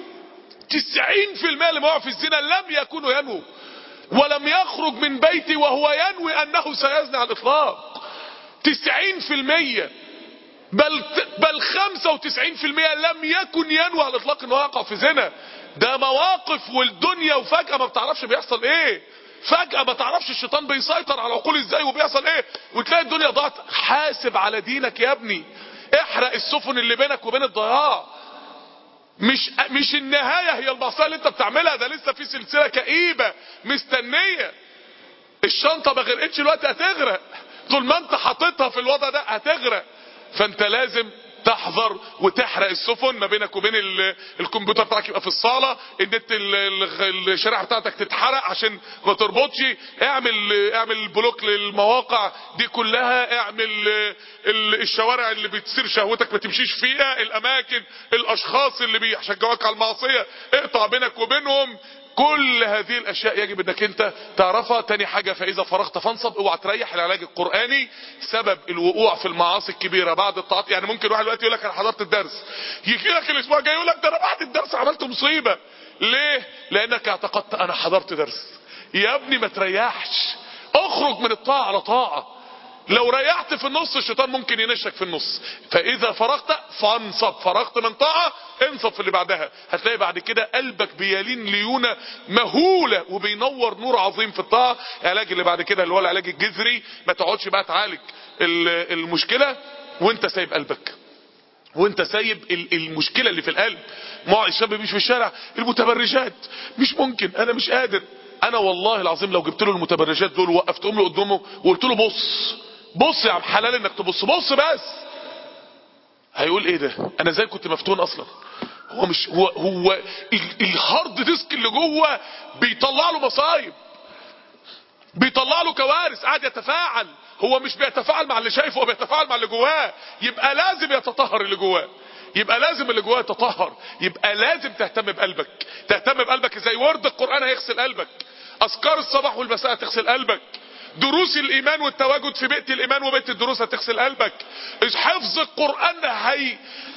تسعين في المية اللي وقع في الزنا لم يكونوا ينووا، ولم يخرج من بيتي وهو ينوي انه سيزني على الاطلاق. تسعين في المية بل بل خمسة وتسعين في المية لم يكن ينوي على الاطلاق انه يقع في زنا. ده مواقف والدنيا، وفجأة ما بتعرفش بيحصل ايه. فجأة ما تعرفش الشيطان بيسيطر على العقول ازاي وبيحصل ايه، وتلاقي الدنيا ضاعت. حاسب على دينك يا ابني، احرق السفن اللي بينك وبين الضياع. مش مش النهاية هي المعصية اللي انت بتعملها، ده لسه في سلسلة كئيبة مستنية. الشنطة ما غرقتش الوقت هتغرق، طول ما انت حاططها في الوضع ده هتغرق. فانت لازم تحذر وتحرق السفن ما بينك وبين الكمبيوتر بتاعك يبقى في الصالة، النت الشريحة بتاعتك تتحرق عشان ما تربطش، اعمل اعمل بلوك للمواقع دي كلها، اعمل الشوارع اللي بتصير شهوتك ما تمشيش فيها، الاماكن الاشخاص اللي بيشجعوك على المعصية اقطع بينك وبينهم. كل هذه الاشياء يجب انك انت تعرفها. تاني حاجة، فاذا فرغت فانصب، اوعى تريح. العلاج القرآني سبب الوقوع في المعاصي الكبيرة بعد الطاعات. يعني ممكن واحد دلوقتي يقول لك انا حضرت الدرس، يجي لك الاسبوع الجاي يقول لك ده انا بعد الدرس عملت مصيبة. ليه؟ لانك اعتقدت انا حضرت درس. يا ابني ما تريحش، اخرج من الطاعة على طاعة. لو ريحت في النص الشيطان ممكن ينشك في النص. فاذا فرغت فانصب، فرغت من طاعة انصب في اللي بعدها. هتلاقي بعد كده قلبك بيلين ليونة مهولة وبينور نور عظيم في الطاعة. العلاج اللي بعد كده اللي هو العلاج الجذري، ما تقعدش بقى تعالج المشكلة وانت سايب قلبك، وانت سايب المشكلة اللي في القلب. ما الشاب مش في الشارع المتبرجات مش ممكن، انا مش قادر. انا والله العظيم لو جبت له المتبرجات دول ووقفتهم له قدامه وقلت له بص بص يا عم حلال انك تبص، بص بس، هيقول ايه ده؟ انا زي كنت مفتون اصلا. هو مش هو هو الهارد ديسك اللي جوه بيطلع له مصايب، بيطلع له كوارث، قاعد يتفاعل. هو مش بيتفاعل مع اللي شايفه، هو بيتفاعل مع اللي جواه. يبقى لازم يتطهر اللي جواه، يبقى لازم اللي جواه يتطهر، يبقى لازم تهتم بقلبك. تهتم بقلبك ازاي؟ ورد القرآن هيغسل قلبك، اذكار الصباح والمساء هتغسل قلبك، دروس الايمان والتواجد في بيئة الايمان وبيئة الدروس هتغسل قلبك، حفظ القرآن هي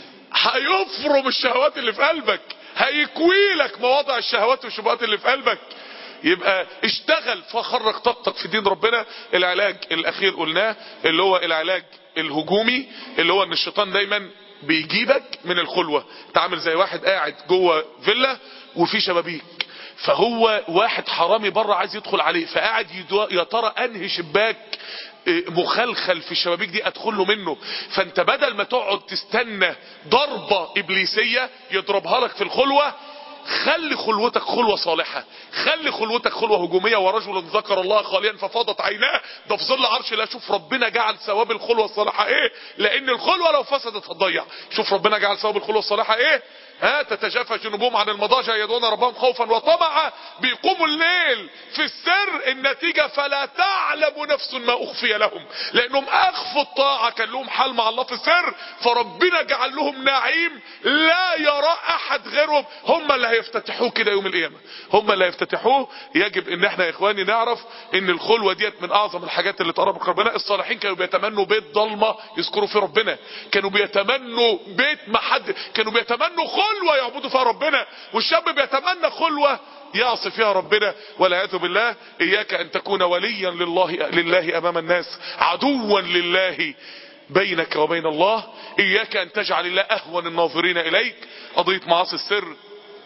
هيفرم الشهوات اللي في قلبك، هيكوي لك مواضع الشهوات والشبهات اللي في قلبك. يبقى اشتغل فخرج طاقتك في دين ربنا. العلاج الاخير قلناه اللي هو العلاج الهجومي، اللي هو ان الشيطان دايما بيجيبك من الخلوة. تعمل زي واحد قاعد جوه فيلا وفي شبابيك، فهو واحد حرامي بره عايز يدخل عليه، فقاعد يا ترى انهي شباك مخلخل في الشبابيك دي ادخل له منه. فانت بدل ما تقعد تستنى ضربة ابليسية يضربها لك في الخلوة، خلي خلوتك خلوة صالحة، خلي خلوتك خلوة هجومية. ورجل ذكر الله خاليا ففاضت عيناه، ده في ظل عرش الله. شوف ربنا جعل ثواب الخلوة الصالحة ايه، لان الخلوة لو فسدت هتضيع. شوف ربنا جعل ثواب الخلوة الصالحة ايه، ها تتجافى جنوبهم عن المضاجع يدعون ربهم خوفا وطمعا، بيقوموا الليل في السر. النتيجة فلا تعلم نفس ما اخفي لهم، لانهم اخفوا الطاعة، كان لهم حال مع الله في السر، فربنا جعل لهم نعيم لا يرى احد غيرهم. هم اللي هيفتتحوه كده يوم القيامة، هم اللي هيفتتحوه. يجب ان احنا يا اخواني نعرف ان الخلوة ديت من اعظم الحاجات اللي تقربك ربنا. الصالحين كانوا بيتمنوا بيت ضلمة يذكروا فيه ربنا، كانوا بيتمنوا بيت ما حد، كانوا بيتمنوا خلوة يعبدوا فيها ربنا. والشاب بيتمنى خلوة يعصي فيها ربنا والعياذ بالله. اياك ان تكون وليا لله لله امام الناس، عدوا لله بينك وبين الله. اياك ان تجعل الله اهون الناظرين اليك. قضية معاصي السر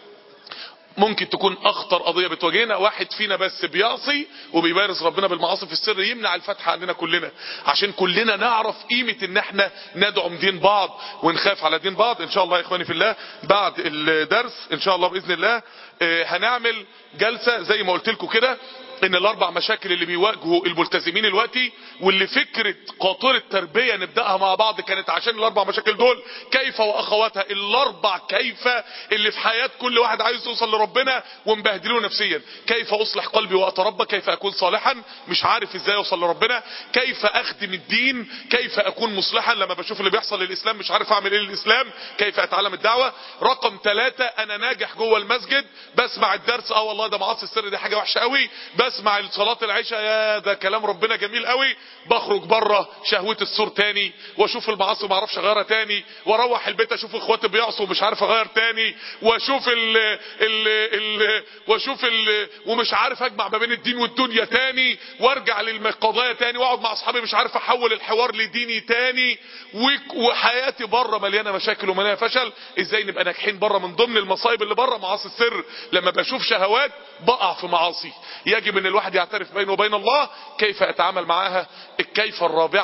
ممكن تكون اخطر قضية بتواجهنا. واحد فينا بس بيعصي وبيبارز ربنا بالمعاصي في السر، يمنع الفتح عننا كلنا، عشان كلنا نعرف قيمة ان احنا ندعم دين بعض ونخاف على دين بعض. ان شاء الله يا اخواني في الله بعد الدرس ان شاء الله باذن الله هنعمل جلسة زي ما قلت لكم كده، ان الاربع مشاكل اللي بيواجهوا الملتزمين الوقتي، واللي فكرة قاطرة تربية نبدأها مع بعض كانت عشان الاربع مشاكل دول، كيف واخواتها، الاربع كيف اللي في حياة كل واحد عايز يوصل لربنا ومبهدلوه نفسيا. كيف اصلح قلبي واتربى، كيف اكون صالحا مش عارف ازاي اوصل لربنا، كيف اخدم الدين، كيف اكون مصلحا لما بشوف اللي بيحصل للاسلام مش عارف اعمل ايه للاسلام، كيف اتعلم الدعوة. رقم ثلاثة، انا ناجح جوه المسجد بسمع الدرس، اه والله ده معاصي السر دي حاجة وحشة قوي، بسمع صلاة العشاء يا ده كلام ربنا جميل قوي، بخرج بره شهوة السور تاني واشوف المعاصي وما اعرفش اغيرها تاني، واروح البيت اشوف اخواتي بيعصوا ومش عارف اغير تاني، واشوف ال ال ال واشوف ال ومش عارف اجمع ما بين الدين والدنيا تاني، وارجع للقضايا تاني، واقعد مع اصحابي مش عارف احول الحوار لديني تاني، وحياتي بره مليانه مشاكل ومليانه فشل. ازاي نبقى ناجحين بره؟ من ضمن المصايب اللي بره معاصي السر، لما بشوف شهوات بقع في معاصي. يجب ان الواحد يعترف بينه وبين الله كيف اتعامل معاها. الكيف الرابعة،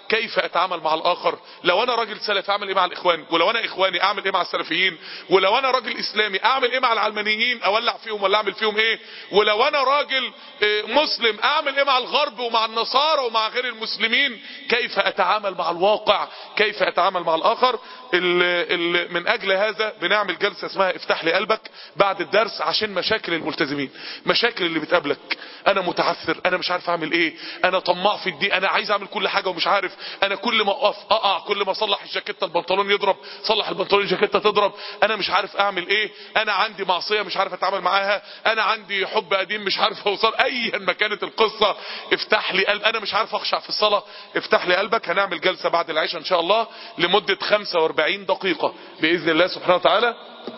كيف اتعامل مع الاخر. لو انا راجل سلفي اعمل ايه مع الاخوان، ولو انا اخواني اعمل ايه مع السلفيين، ولو انا راجل اسلامي اعمل ايه مع العلمانيين، اولع فيهم ولا اعمل فيهم ايه، ولو انا راجل مسلم اعمل ايه مع الغرب ومع النصارى ومع غير المسلمين. كيف اتعامل مع الواقع، كيف اتعامل مع الاخر. ال ال من اجل هذا بنعمل جلسة اسمها افتح لي قلبك بعد الدرس، عشان مشاكل الملتزمين، مشاكل اللي بتقابلك. انا متعثر، انا مش عارف اعمل ايه، انا طماع في الدين، انا عايز اعمل كل حاجة ومش عارف، انا كل ما اقف اقع، كل ما اصلح الجاكيتة البنطلون يضرب، صلح البنطلون الجاكيتة تضرب، انا مش عارف اعمل ايه، انا عندي معصية مش عارف اتعامل معاها، انا عندي حب قديم مش عارف اوصل، ايا ما كانت القصة افتح لي قلب، انا مش عارف اخشع في الصلاة، افتح لي قلبك. هنعمل جلسة بعد العشاء ان شاء الله لمدة خمسة واربعين دقيقة باذن الله سبحانه وتعالى،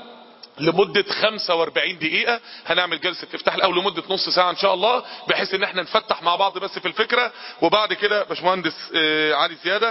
لمدة خمسة واربعين دقيقة هنعمل جلسة افتح او لمدة نص ساعة ان شاء الله، بحيث ان احنا نفتح مع بعض بس في الفكرة. وبعد كده باشمهندس آه علي زيادة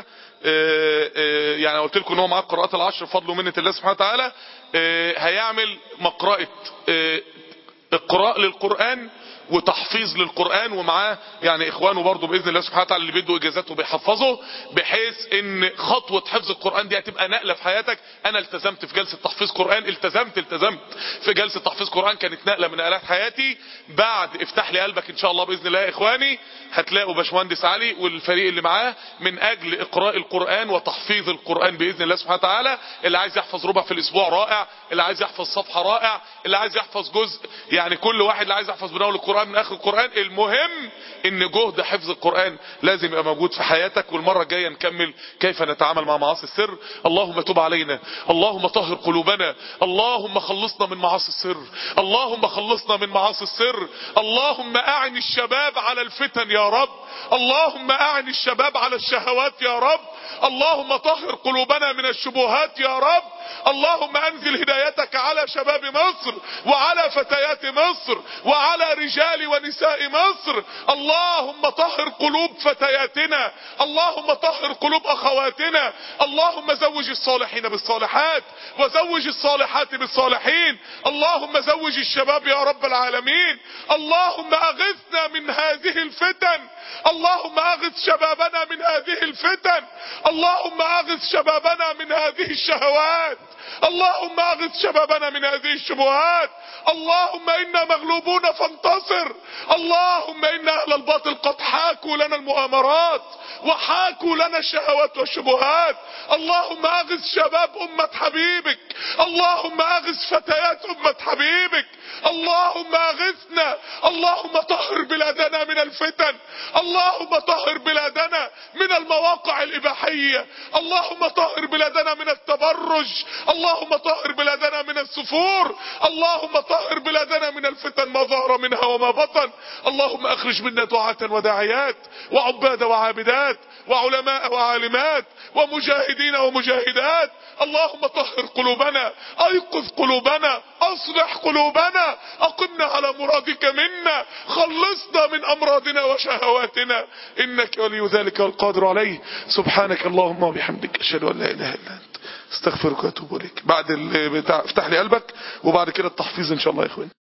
آه آه يعني قلت لكم ان هو معاه قراءات العشر بفضل ومنة الله سبحانه وتعالى، آه هيعمل مقرأة آه اقراء للقرآن وتحفيظ للقرآن، ومعاه يعني اخوانه برضه باذن الله سبحانه وتعالى اللي بيدوا اجازات وبيحفظوا، بحيث ان خطوة حفظ القرآن دي هتبقى نقلة في حياتك. انا التزمت في جلسة تحفيظ قرآن، التزمت التزمت في جلسة تحفيظ قرآن، كانت نقلة من نقلات حياتي. بعد افتح لي قلبك ان شاء الله باذن الله يا اخواني هتلاقوا باشمهندس علي والفريق اللي معاه من اجل اقراء القرآن وتحفيظ القرآن باذن الله سبحانه وتعالى. اللي عايز يحفظ ربع في الاسبوع رائع، اللي عايز يحفظ صفحة رائع، اللي عايز يحفظ جزء، يعني كل واحد اللي عايز يحفظ من اول القرآن من اخر القرآن. المهم ان جهد حفظ القرآن لازم يبقى موجود في حياتك. والمرة الجاية نكمل كيف نتعامل مع معاصي السر. اللهم تب علينا، اللهم طهر قلوبنا، اللهم خلصنا من معاصي السر، اللهم خلصنا من معاصي السر. اللهم اعن الشباب على الفتن يا رب، اللهم اعن الشباب على الشهوات يا رب، اللهم طهر قلوبنا من الشبهات يا رب. اللهم انزل هدايتك على شباب مصر وعلى فتيات مصر وعلى رجال ونساء مصر. اللهم طهر قلوب فتياتنا، اللهم طهر قلوب اخواتنا، اللهم زوج الصالحين بالصالحات وزوج الصالحات بالصالحين. اللهم زوج الشباب يا رب العالمين. اللهم اغثنا من هذه الفتن، اللهم اغث شبابنا من هذه الفتن، اللهم اغث شبابنا من هذه الشهوات، اللهم اغث شبابنا من هذه الشبهات. اللهم انا مغلوبون فانتصر، اللهم ان اهل الباطل قد حاكوا لنا المؤامرات وحاكوا لنا الشهوات والشبهات. اللهم اغث شباب امة حبيبك، اللهم اغث فتيات امة حبيبك، اللهم اغثنا. اللهم طهر بلادنا من الفتن، اللهم طهر بلادنا من المواقع الاباحية، اللهم طهر بلادنا من التبرج، اللهم طهر بلادنا من السفور، اللهم طهر بلادنا من الفتن ما ظهر منها وما بطن. اللهم اخرج منا دعاة وداعيات وعباد وعابدات وعلماء وعالمات ومجاهدين ومجاهدات. اللهم طهر قلوبنا، ايقظ قلوبنا، اصلح قلوبنا، اقمنا على مرادك منا، خلصنا من امراضنا وشهواتنا، انك ولي ذلك والقادر عليه. سبحانك اللهم وبحمدك اشهد ان لا اله الا انت استغفرك واتوب اليك. بعد بتاع افتح لي قلبك وبعد كده التحفيظ ان شاء الله يا اخواني.